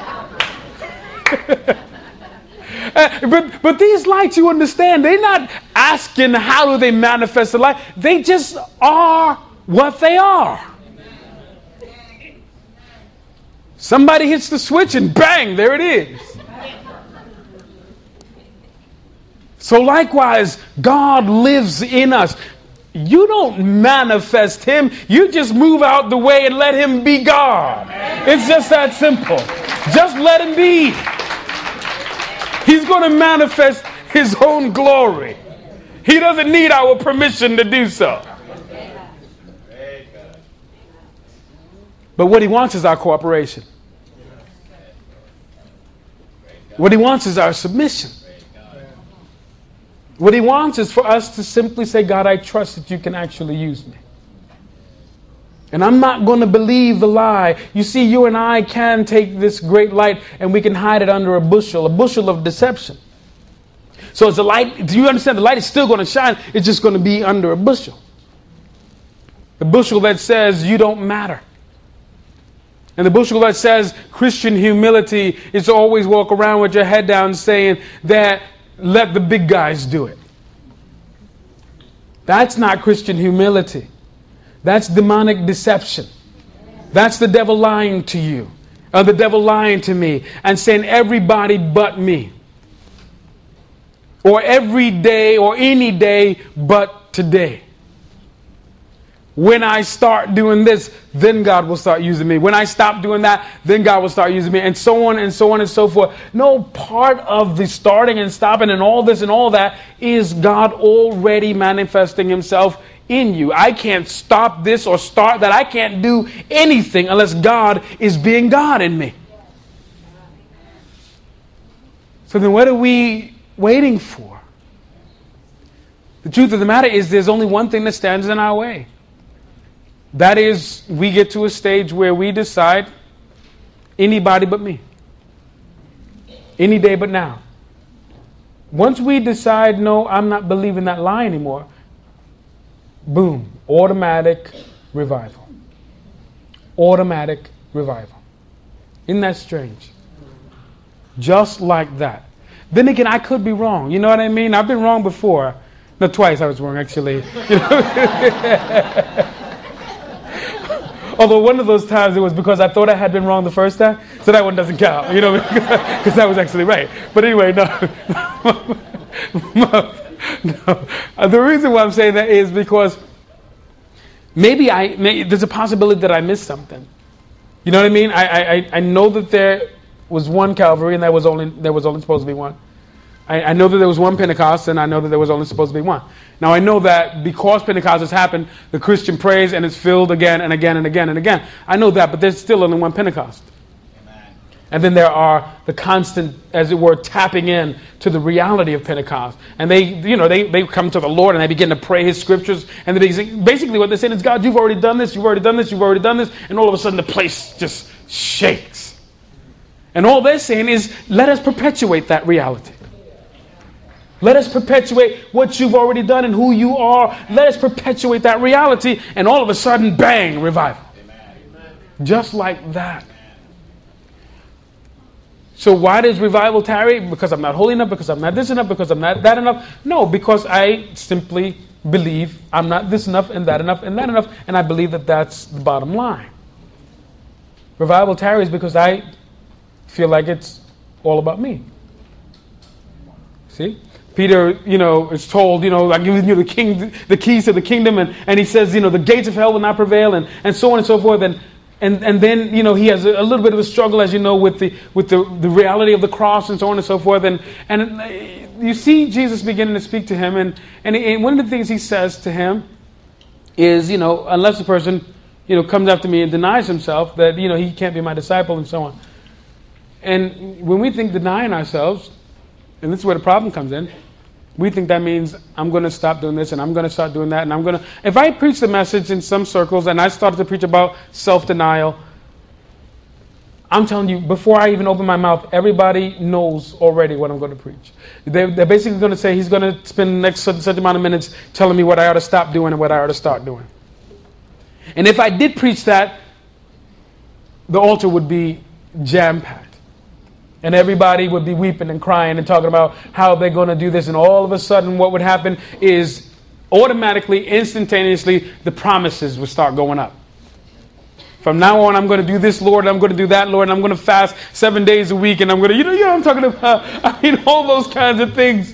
uh, but, but these lights, you understand, they're not asking how do they manifest the light. They just are what they are. Somebody hits the switch and bang, there it is. So likewise, God lives in us. You don't manifest him. You just move out the way and let him be God. It's just that simple. Just let him be. He's going to manifest his own glory. He doesn't need our permission to do so. But what he wants is our cooperation. What he wants is our submission. What he wants is for us to simply say, God, I trust that you can actually use me. And I'm not going to believe the lie. You see, you and I can take this great light and we can hide it under a bushel, a bushel of deception. So as the light, do you understand? The light is still going to shine. It's just going to be under a bushel. The bushel that says you don't matter. And the bushel that says Christian humility is to always walk around with your head down saying that let the big guys do it. That's not Christian humility. That's demonic deception. That's the devil lying to you. Or the devil lying to me and saying everybody but me. Or every day or any day but today. When I start doing this, then God will start using me. When I stop doing that, then God will start using me. And so on and so on and so forth. No, part of the starting and stopping and all this and all that is God already manifesting himself in you. I can't stop this or start that. I can't do anything unless God is being God in me. So then what are we waiting for? The truth of the matter is there's only one thing that stands in our way. That is, we get to a stage where we decide, anybody but me. Any day but now. Once we decide, no, I'm not believing that lie anymore, boom, automatic revival. Automatic revival. Isn't that strange? Just like that. Then again, I could be wrong. You know what I mean? I've been wrong before. No, twice I was wrong, actually. You know? Although one of those times it was because I thought I had been wrong the first time, so that one doesn't count, you know, because that was actually right. But anyway, no. no. The reason why I'm saying that is because maybe I may, there's a possibility that I missed something. You know what I mean? I, I I know that there was one Calvary, and there was only there was only supposed to be one. I, I know that there was one Pentecost, and I know that there was only supposed to be one. Now, I know that because Pentecost has happened, the Christian prays and it's filled again and again and again and again. I know that, but there's still only one Pentecost. Amen. And then there are the constant, as it were, tapping in to the reality of Pentecost. And they, you know, they, they come to the Lord and they begin to pray His scriptures. And they, basically what they're saying is, God, you've already done this, you've already done this, you've already done this. And all of a sudden the place just shakes. And all they're saying is, let us perpetuate that reality. Let us perpetuate what you've already done and who you are. Let us perpetuate that reality. And all of a sudden, bang, revival. Amen. Just like that. Amen. So why does revival tarry? Because I'm not holy enough, because I'm not this enough, because I'm not that enough? No, because I simply believe I'm not this enough and that enough and that enough. And I believe that that's the bottom line. Revival tarries because I feel like it's all about me. See? Peter, you know, is told, you know, I'm giving you the king, the keys to the kingdom, and, and he says, you know, the gates of hell will not prevail, and, and so on and so forth, and and and then, you know, he has a, a little bit of a struggle, as you know, with the with the, the reality of the cross and so on and so forth, and and you see Jesus beginning to speak to him, and and, and one of the things he says to him is, you know, unless a person, you know, comes after me and denies himself, that, you know, he can't be my disciple and so on. And when we think denying ourselves, and this is where the problem comes in, we think that means I'm going to stop doing this and I'm going to start doing that and I'm going to... If I preach the message in some circles and I started to preach about self-denial, I'm telling you, before I even open my mouth, everybody knows already what I'm going to preach. They're, they're basically going to say he's going to spend the next certain, certain amount of minutes telling me what I ought to stop doing and what I ought to start doing. And if I did preach that, the altar would be jam-packed. And everybody would be weeping and crying and talking about how they're going to do this. And all of a sudden what would happen is automatically, instantaneously, the promises would start going up. From now on, I'm going to do this, Lord. I'm going to do that, Lord. And I'm going to fast seven days a week. And I'm going to, you know, you know what I'm talking about. I mean, all those kinds of things.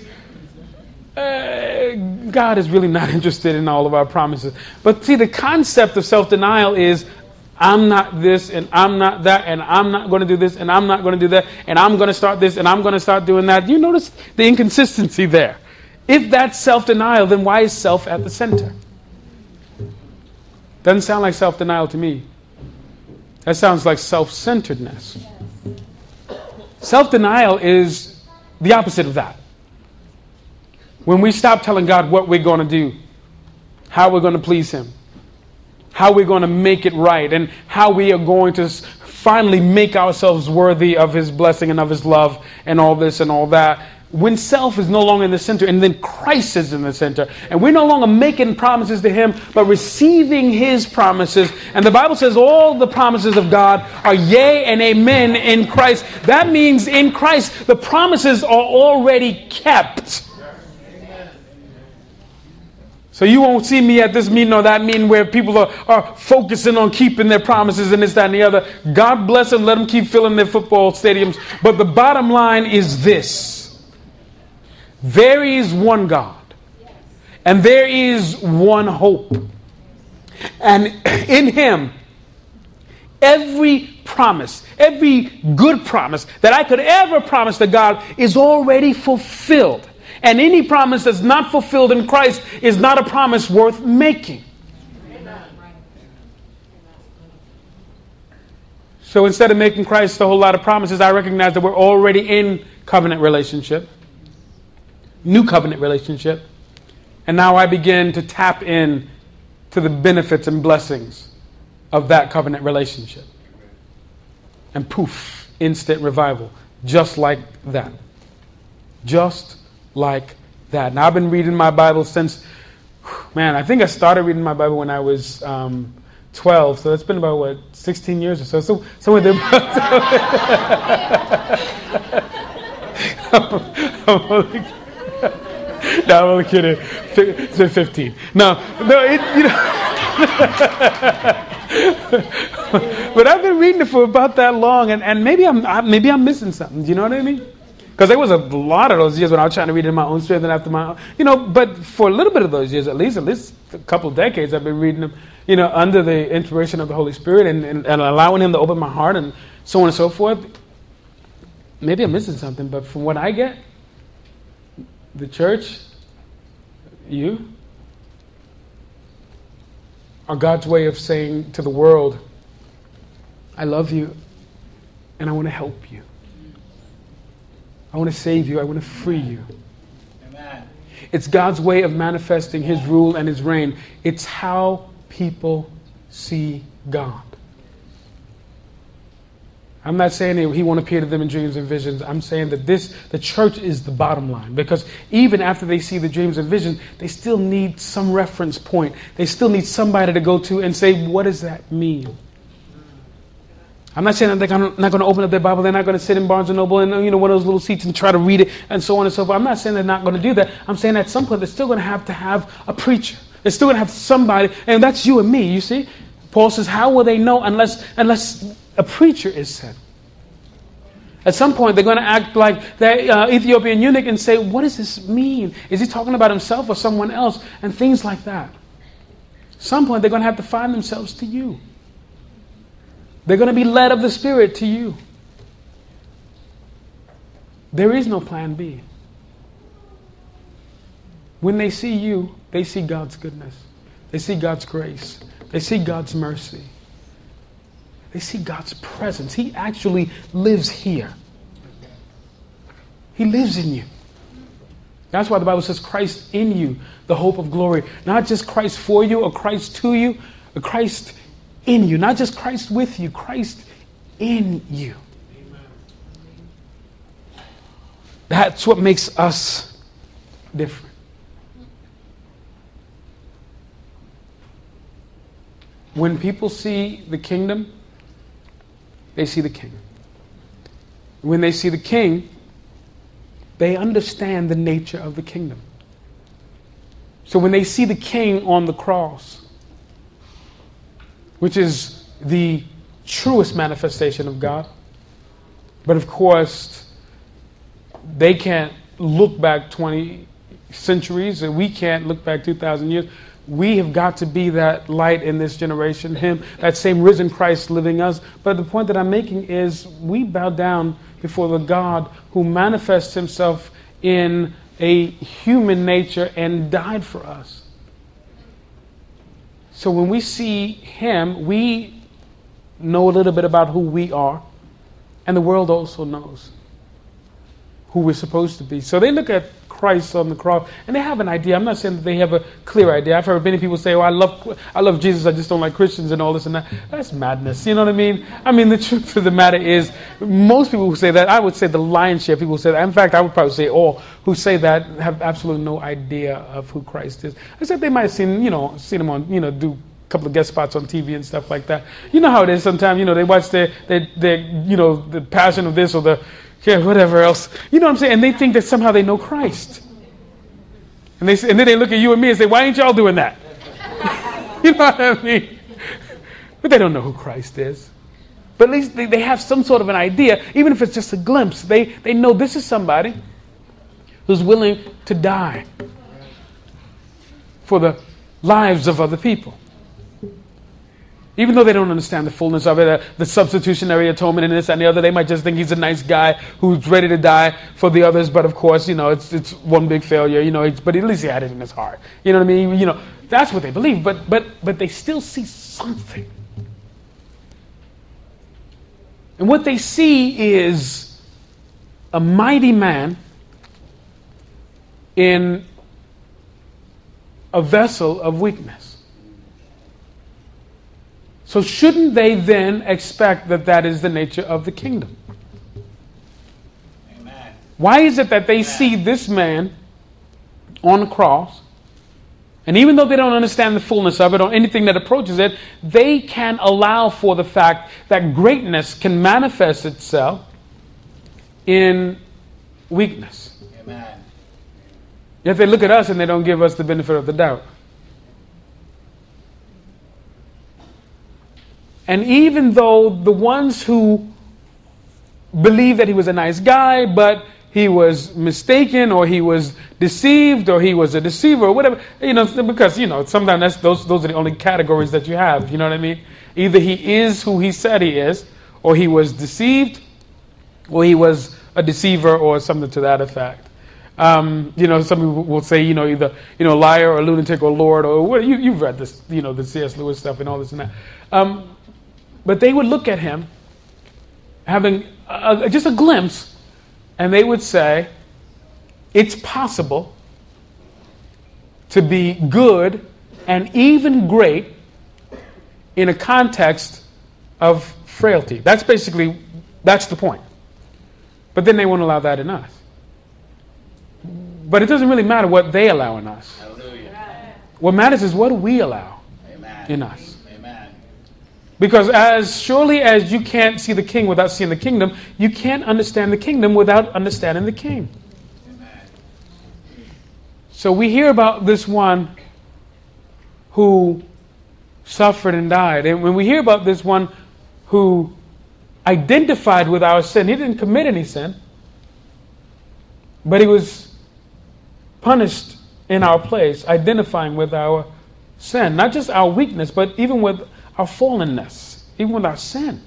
Uh, God is really not interested in all of our promises. But see, the concept of self-denial is, I'm not this, and I'm not that, and I'm not going to do this, and I'm not going to do that, and I'm going to start this, and I'm going to start doing that. You notice the inconsistency there. If that's self-denial, then why is self at the center? Doesn't sound like self-denial to me. That sounds like self-centeredness. Self-denial is the opposite of that. When we stop telling God what we're going to do, how we're going to please Him, how we're going to make it right, and how we are going to finally make ourselves worthy of His blessing and of His love and all this and all that. When self is no longer in the center and then Christ is in the center, and we're no longer making promises to Him but receiving His promises. And the Bible says all the promises of God are yea and amen in Christ. That means in Christ the promises are already kept. So you won't see me at this meeting or that meeting where people are, are focusing on keeping their promises and this, that, and the other. God bless them. Let them keep filling their football stadiums. But the bottom line is this. There is one God. And there is one hope. And in Him, every promise, every good promise that I could ever promise to God is already fulfilled. And any promise that's not fulfilled in Christ is not a promise worth making. So instead of making Christ a whole lot of promises, I recognize that we're already in covenant relationship. New covenant relationship. And now I begin to tap in to the benefits and blessings of that covenant relationship. And poof, instant revival. Just like that. Just like that. Now I've been reading my Bible since, man, I think I started reading my Bible when I was um, twelve. So that's been about, what, sixteen years or so. So somewhere there. I'm only, no, I'm only kidding. It's been fifteen. No, no, it, you know. But I've been reading it for about that long, and, and maybe I'm I, maybe I'm missing something. Do you know what I mean? Because there was a lot of those years when I was trying to read it in my own strength and after my own, you know. But for a little bit of those years, at least at least a couple of decades, I've been reading them, you know, under the inspiration of the Holy Spirit and, and, and allowing Him to open my heart and so on and so forth. Maybe I'm missing something, but from what I get, the church, you, are God's way of saying to the world, I love you and I want to help you. I want to save you. I want to free you. Amen. It's God's way of manifesting His rule and His reign. It's how people see God. I'm not saying that He won't appear to them in dreams and visions. I'm saying that this, the church is the bottom line. Because even after they see the dreams and visions, they still need some reference point. They still need somebody to go to and say, what does that mean? I'm not saying that they're not going to open up their Bible. They're not going to sit in Barnes and Noble and, you know, one of those little seats and try to read it and so on and so forth. I'm not saying they're not going to do that. I'm saying at some point they're still going to have to have a preacher. They're still going to have somebody, and that's you and me, you see? Paul says, how will they know unless unless a preacher is sent? At some point, they're going to act like the uh, Ethiopian eunuch and say, what does this mean? Is he talking about himself or someone else? And things like that. At some point, they're going to have to find themselves to you. They're going to be led of the Spirit to you. There is no plan B. When they see you, they see God's goodness. They see God's grace. They see God's mercy. They see God's presence. He actually lives here. He lives in you. That's why the Bible says Christ in you, the hope of glory. Not just Christ for you or Christ to you, but Christ in you. Not just Christ with you, Christ in you. That's what makes us different. When people see the kingdom, they see the King. When they see the King, they understand the nature of the kingdom. So when they see the King on the cross, which is the truest manifestation of God, but of course, they can't look back twenty centuries, and we can't look back two thousand years. We have got to be that light in this generation, Him, that same risen Christ living us. But the point that I'm making is we bow down before the God who manifests Himself in a human nature and died for us. So when we see Him, we know a little bit about who we are, and the world also knows who we're supposed to be. So they look at Christ on the cross, and they have an idea. I'm not saying that they have a clear idea. I've heard many people say, "Oh, I love, I love Jesus. I just don't like Christians and all this and that." That's madness. You know what I mean? I mean, the truth of the matter is, most people who say that, I would say the lion's share of people who say that. In fact, I would probably say all who say that have absolutely no idea of who Christ is. I said they might have seen, you know, seen him on, you know, do a couple of guest spots on T V and stuff like that. You know how it is. Sometimes, you know, they watch their, their, their you know, the Passion of this or the yeah, whatever else. You know what I'm saying? And they think that somehow they know Christ. And they and then they look at you and me and say, why ain't y'all doing that? You know what I mean? But they don't know who Christ is. But at least they, they have some sort of an idea, even if it's just a glimpse. They, they know this is somebody who's willing to die for the lives of other people. Even though they don't understand the fullness of it, uh, the substitutionary atonement and this and the other, they might just think he's a nice guy who's ready to die for the others. But of course, you know, it's it's one big failure. You know, it's, but at least he had it in his heart. You know what I mean? You know, that's what they believe. But but but they still see something, and what they see is a mighty man in a vessel of weakness. So shouldn't they then expect that that is the nature of the kingdom? Amen. Why is it that they Amen. see this man on the cross, and even though they don't understand the fullness of it or anything that approaches it, they can allow for the fact that greatness can manifest itself in weakness? Amen. Yet they look at us and they don't give us the benefit of the doubt. And even though the ones who believe that he was a nice guy, but he was mistaken, or he was deceived, or he was a deceiver, or whatever, you know, because, you know, sometimes that's, those, those are the only categories that you have, you know what I mean? Either he is who he said he is, or he was deceived, or he was a deceiver, or something to that effect. Um, you know, some people will say, you know, either, you know, liar or lunatic or Lord, or what, you, you've read this, you know, the C S Lewis stuff and all this and that. Um, but they would look at him, having a, just a glimpse, and they would say, it's possible to be good and even great in a context of frailty. That's basically, that's the point. But then they won't allow that in us. But it doesn't really matter what they allow in us. Hallelujah. What matters is what do we allow Amen. in us. Amen. Because as surely as you can't see the king without seeing the kingdom, you can't understand the kingdom without understanding the king. Amen. So we hear about this one who suffered and died. And when we hear about this one who identified with our sin, he didn't commit any sin, but he was punished in our place, identifying with our sin. Not just our weakness, but even with our fallenness, even with our sin.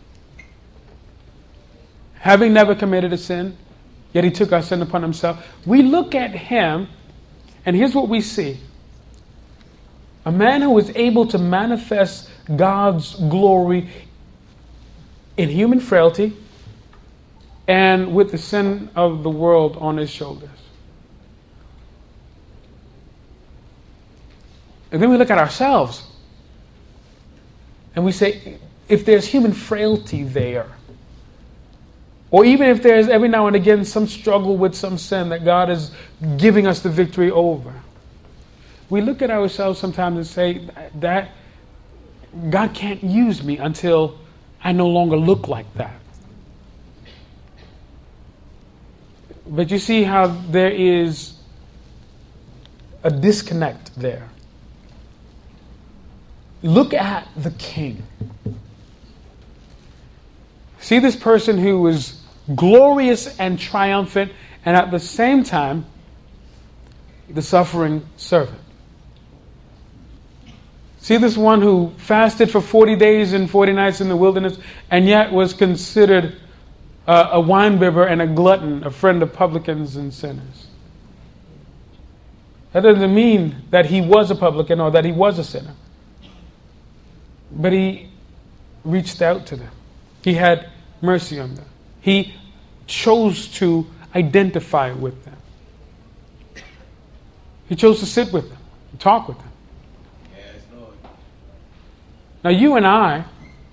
Having never committed a sin, yet he took our sin upon himself. We look at him, and here's what we see. A man who was able to manifest God's glory in human frailty and with the sin of the world on his shoulders. And then we look at ourselves and we say, if there's human frailty there, or even if there's every now and again some struggle with some sin that God is giving us the victory over, we look at ourselves sometimes and say that God can't use me until I no longer look like that. But you see how there is a disconnect there. Look at the king. See this person who was glorious and triumphant, and at the same time, the suffering servant. See this one who fasted for forty days and forty nights in the wilderness, and yet was considered uh, a winebibber and a glutton, a friend of publicans and sinners. That doesn't mean that he was a publican or that he was a sinner. But he reached out to them. He had mercy on them. He chose to identify with them. He chose to sit with them, and talk with them. Yes, Lord. Now you and I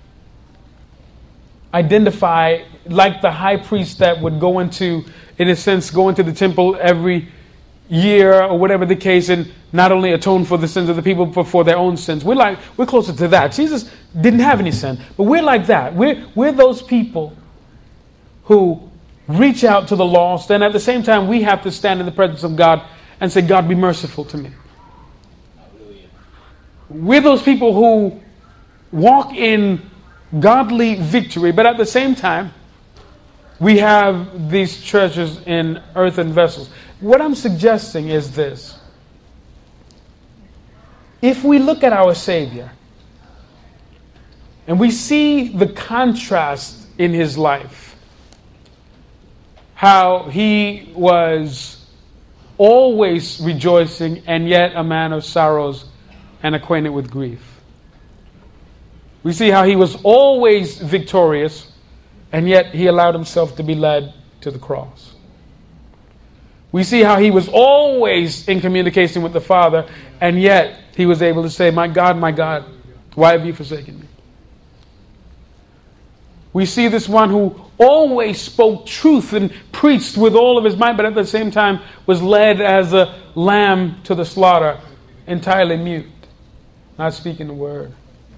identify like the high priest that would go into, in a sense, go into the temple every year or whatever the case, and not only atone for the sins of the people, but for their own sins. We're like we're closer to that. Jesus didn't have any sin, but we're like that. We're we're those people who reach out to the lost, and at the same time, we have to stand in the presence of God and say, "God, be merciful to me." Hallelujah. We're those people who walk in godly victory, but at the same time, we have these treasures in earthen vessels. What I'm suggesting is this. If we look at our Savior and we see the contrast in his life, how he was always rejoicing and yet a man of sorrows and acquainted with grief. We see how he was always victorious and yet he allowed himself to be led to the cross. We see how he was always in communication with the Father, and yet he was able to say, "My God, my God, why have you forsaken me?" We see this one who always spoke truth and preached with all of his might, but at the same time was led as a lamb to the slaughter, entirely mute, not speaking a word.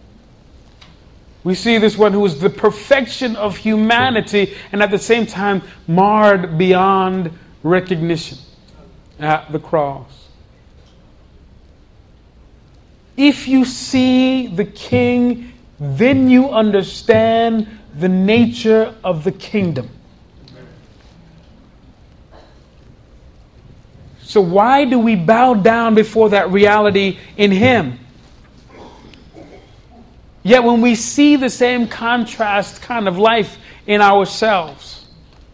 We see this one who was the perfection of humanity and at the same time marred beyond recognition at the cross. If you see the King, then you understand the nature of the kingdom. So why do we bow down before that reality in Him? Yet when we see the same contrast kind of life in ourselves,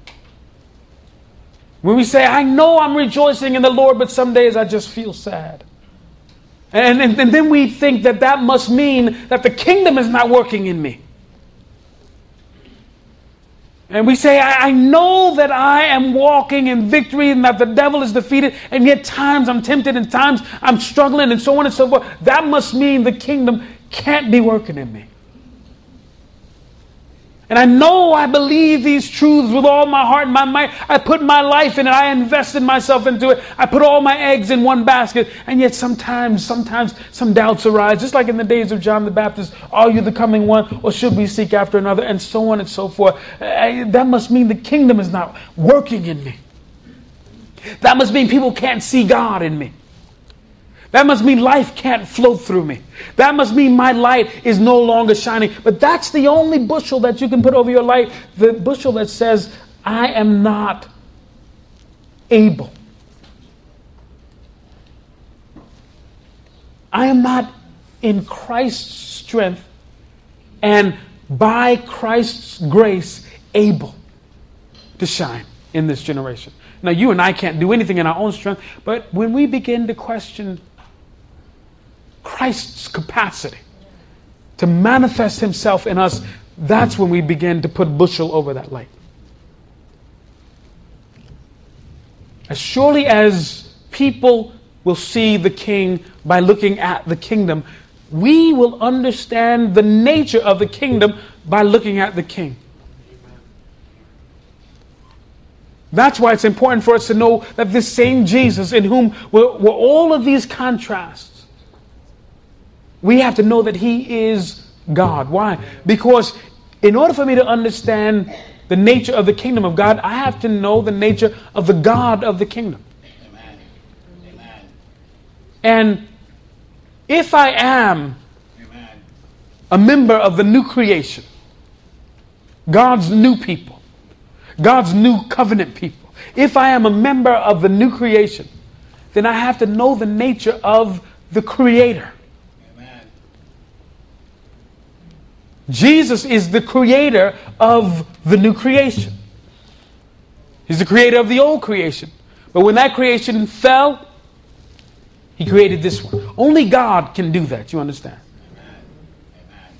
when we say, "I know I'm rejoicing in the Lord, but some days I just feel sad." And, and, and then we think that that must mean that the kingdom is not working in me. And we say, I, I know that I am walking in victory and that the devil is defeated, and yet times I'm tempted and times I'm struggling and so on and so forth. That must mean the kingdom can't be working in me. And I know I believe these truths with all my heart and my might. I put my life in it. I invested myself into it. I put all my eggs in one basket. And yet sometimes, sometimes some doubts arise. Just like in the days of John the Baptist. Are you the coming one, or should we seek after another? And so on and so forth. Uh, that must mean the kingdom is not working in me. That must mean people can't see God in me. That must mean life can't flow through me. That must mean my light is no longer shining. But that's the only bushel that you can put over your light. The bushel that says, I am not able. I am not in Christ's strength and by Christ's grace able to shine in this generation. Now, you and I can't do anything in our own strength, but when we begin to question Christ's capacity to manifest Himself in us, that's when we begin to put bushel over that light. As surely as people will see the King by looking at the kingdom, we will understand the nature of the kingdom by looking at the King. That's why it's important for us to know that this same Jesus in whom were, were all of these contrasts, we have to know that He is God. Why? Because in order for me to understand the nature of the kingdom of God, I have to know the nature of the God of the kingdom. Amen. Amen. And if I am Amen. a member of the new creation, God's new people, God's new covenant people, if I am a member of the new creation, then I have to know the nature of the Creator. Amen. Jesus is the creator of the new creation. He's the creator of the old creation. But when that creation fell, He created this one. Only God can do that, you understand? Amen. Amen.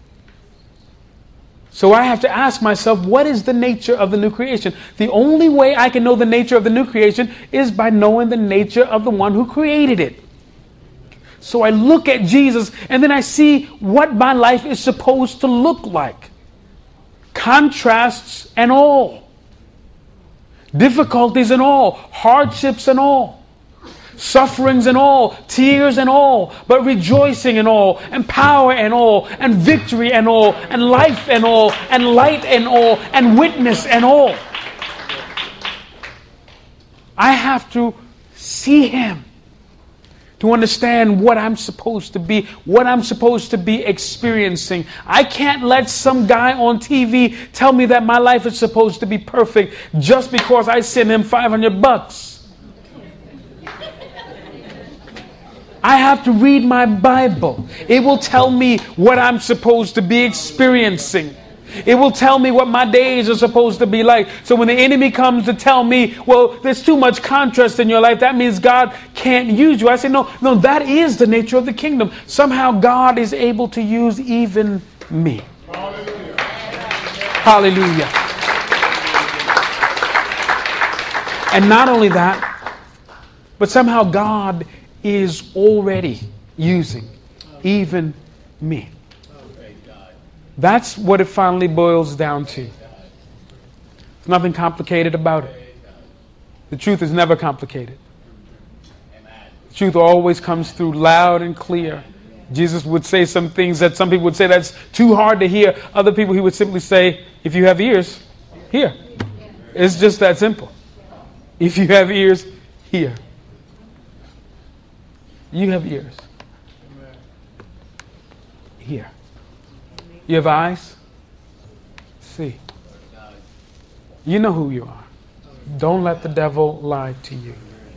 So I have to ask myself, what is the nature of the new creation? The only way I can know the nature of the new creation is by knowing the nature of the one who created it. So I look at Jesus and then I see what my life is supposed to look like. Contrasts and all. Difficulties and all. Hardships and all. Sufferings and all, tears and all, but rejoicing and all, and power and all, and victory and all, and life and all, and light and all, and witness and all. I have to see Him to understand what I'm supposed to be, what I'm supposed to be experiencing. I can't let some guy on T V tell me that my life is supposed to be perfect just because I send him five hundred bucks. I have to read my Bible. It will tell me what I'm supposed to be experiencing. It will tell me what my days are supposed to be like. So when the enemy comes to tell me, well, there's too much contrast in your life, that means God can't use you. I say, no, no, that is the nature of the kingdom. Somehow God is able to use even me. Hallelujah. Hallelujah. And not only that, But somehow God is already using even me. Praise God. That's what it finally boils down to. There's nothing complicated about it. The truth is never complicated. Amen. The truth always comes through loud and clear. Jesus would say some things that some people would say that's too hard to hear. Other people, he would simply say, if you have ears, hear. It's just that simple. If you have ears, hear. You have ears. Hear. You have eyes? See. You know who you are. Don't let the devil lie to you.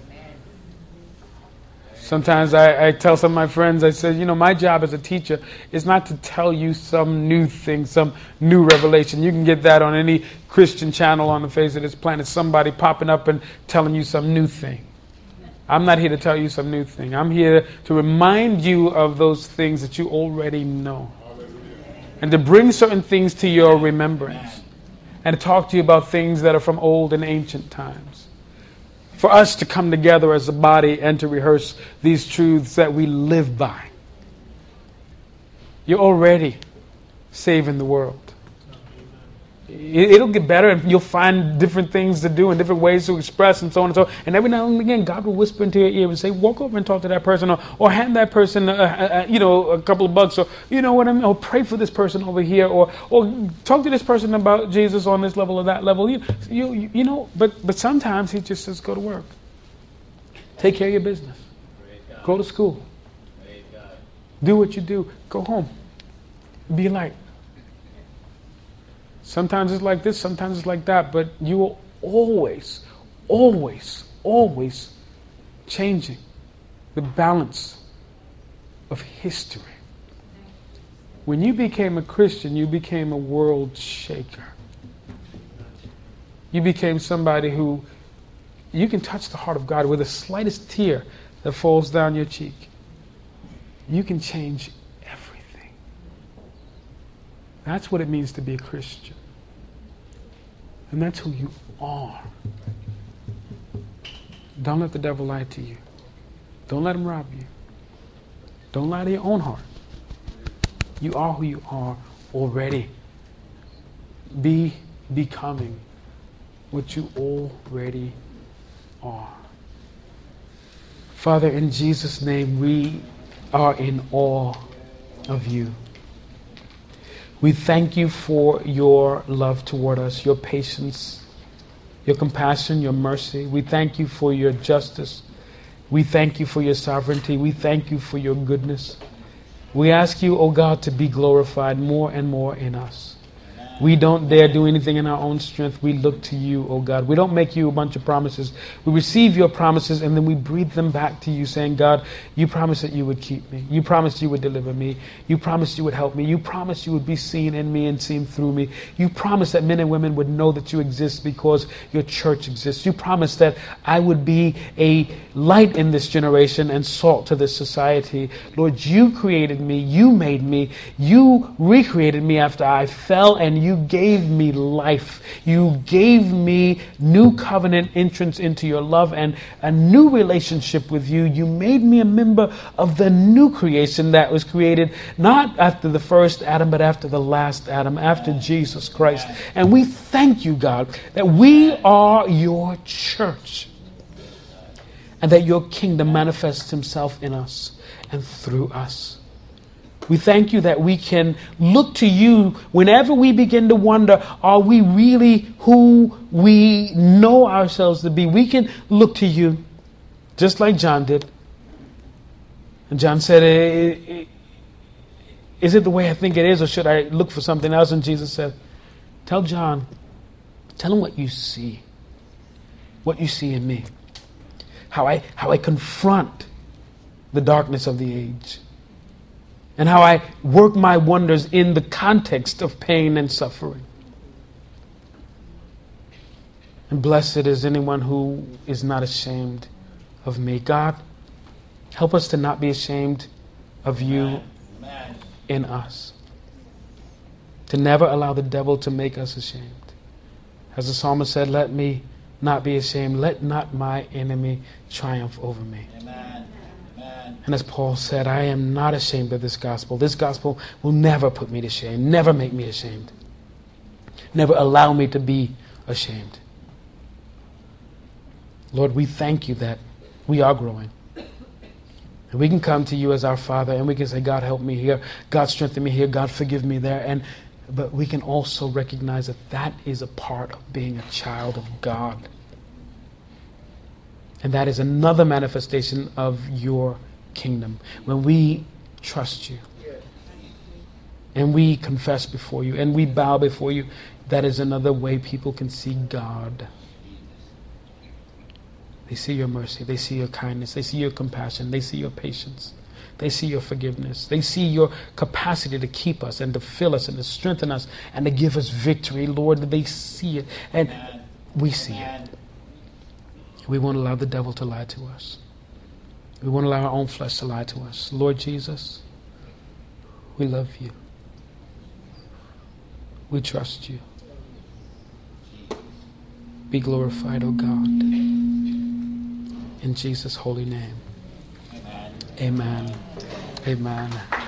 Sometimes I, I tell some of my friends, I say, you know, my job as a teacher is not to tell you some new thing, some new revelation. You can get that on any Christian channel on the face of this planet. Somebody popping up and telling you some new thing. I'm not here to tell you some new thing. I'm here to remind you of those things that you already know. And to bring certain things to your remembrance. And to talk to you about things that are from old and ancient times. For us to come together as a body and to rehearse these truths that we live by. You're already saving the world. It'll get better and you'll find different things to do and different ways to express and so on and so on. And every now and again, God will whisper into your ear and say, walk over and talk to that person, or, or hand that person, a, a, a, you know, a couple of bucks, or you know what I mean, or pray for this person over here, or or talk to this person about Jesus on this level or that level. You, you, you know, but but sometimes he just says, go to work, take care of your business, go to school, do what you do, go home, be light. Sometimes it's like this, sometimes it's like that, but you are always, always, always changing the balance of history. When you became a Christian, you became a world shaker. You became somebody who, you can touch the heart of God with the slightest tear that falls down your cheek. You can change everything. That's what it means to be a Christian. And that's who you are. Don't let the devil lie to you. Don't let him rob you. Don't lie to your own heart. You are who you are already. Be becoming what you already are. Father, in Jesus' name, we are in awe of you. We thank you for your love toward us, your patience, your compassion, your mercy. We thank you for your justice. We thank you for your sovereignty. We thank you for your goodness. We ask you, O God, to be glorified more and more in us. We don't dare do anything in our own strength. We look to you, O God. We don't make you a bunch of promises. We receive your promises and then we breathe them back to you saying, God, you promised that you would keep me. You promised you would deliver me. You promised you would help me. You promised you would be seen in me and seen through me. You promised that men and women would know that you exist because your church exists. You promised that I would be a light in this generation and salt to this society. Lord, you created me. You made me. You recreated me after I fell, and you You gave me life. You gave me new covenant entrance into your love and a new relationship with you. You made me a member of the new creation that was created not after the first Adam, but after the last Adam, after Jesus Christ. And we thank you, God, that we are your church and that your kingdom manifests himself in us and through us. We thank you that we can look to you whenever we begin to wonder, are we really who we know ourselves to be? We can look to you just like John did. And John said, is it the way I think it is, or should I look for something else? And Jesus said, tell John, tell him what you see, what you see in me, how I, how I confront the darkness of the age. And how I work my wonders in the context of pain and suffering. And blessed is anyone who is not ashamed of me. God, help us to not be ashamed of you Amen. In us. To never allow the devil to make us ashamed. As the psalmist said, let me not be ashamed. Let not my enemy triumph over me. Amen. Amen. And as Paul said, I am not ashamed of this gospel. This gospel will never put me to shame, never make me ashamed, never allow me to be ashamed. Lord, we thank you that we are growing. And we can come to you as our Father and we can say, God, help me here. God, strengthen me here. God, forgive me there. And but we can also recognize that that is a part of being a child of God. And that is another manifestation of your kingdom. When we trust you and we confess before you and we bow before you, that is another way people can see God. They see your mercy. They see your kindness. They see your compassion. They see your patience. They see your forgiveness. They see your capacity to keep us and to fill us and to strengthen us and to give us victory. Lord, they see it and Amen. we see Amen. it. We won't allow the devil to lie to us. We won't allow our own flesh to lie to us. Lord Jesus, we love you. We trust you. Be glorified, O God. In Jesus' holy name. Amen. Amen. Amen.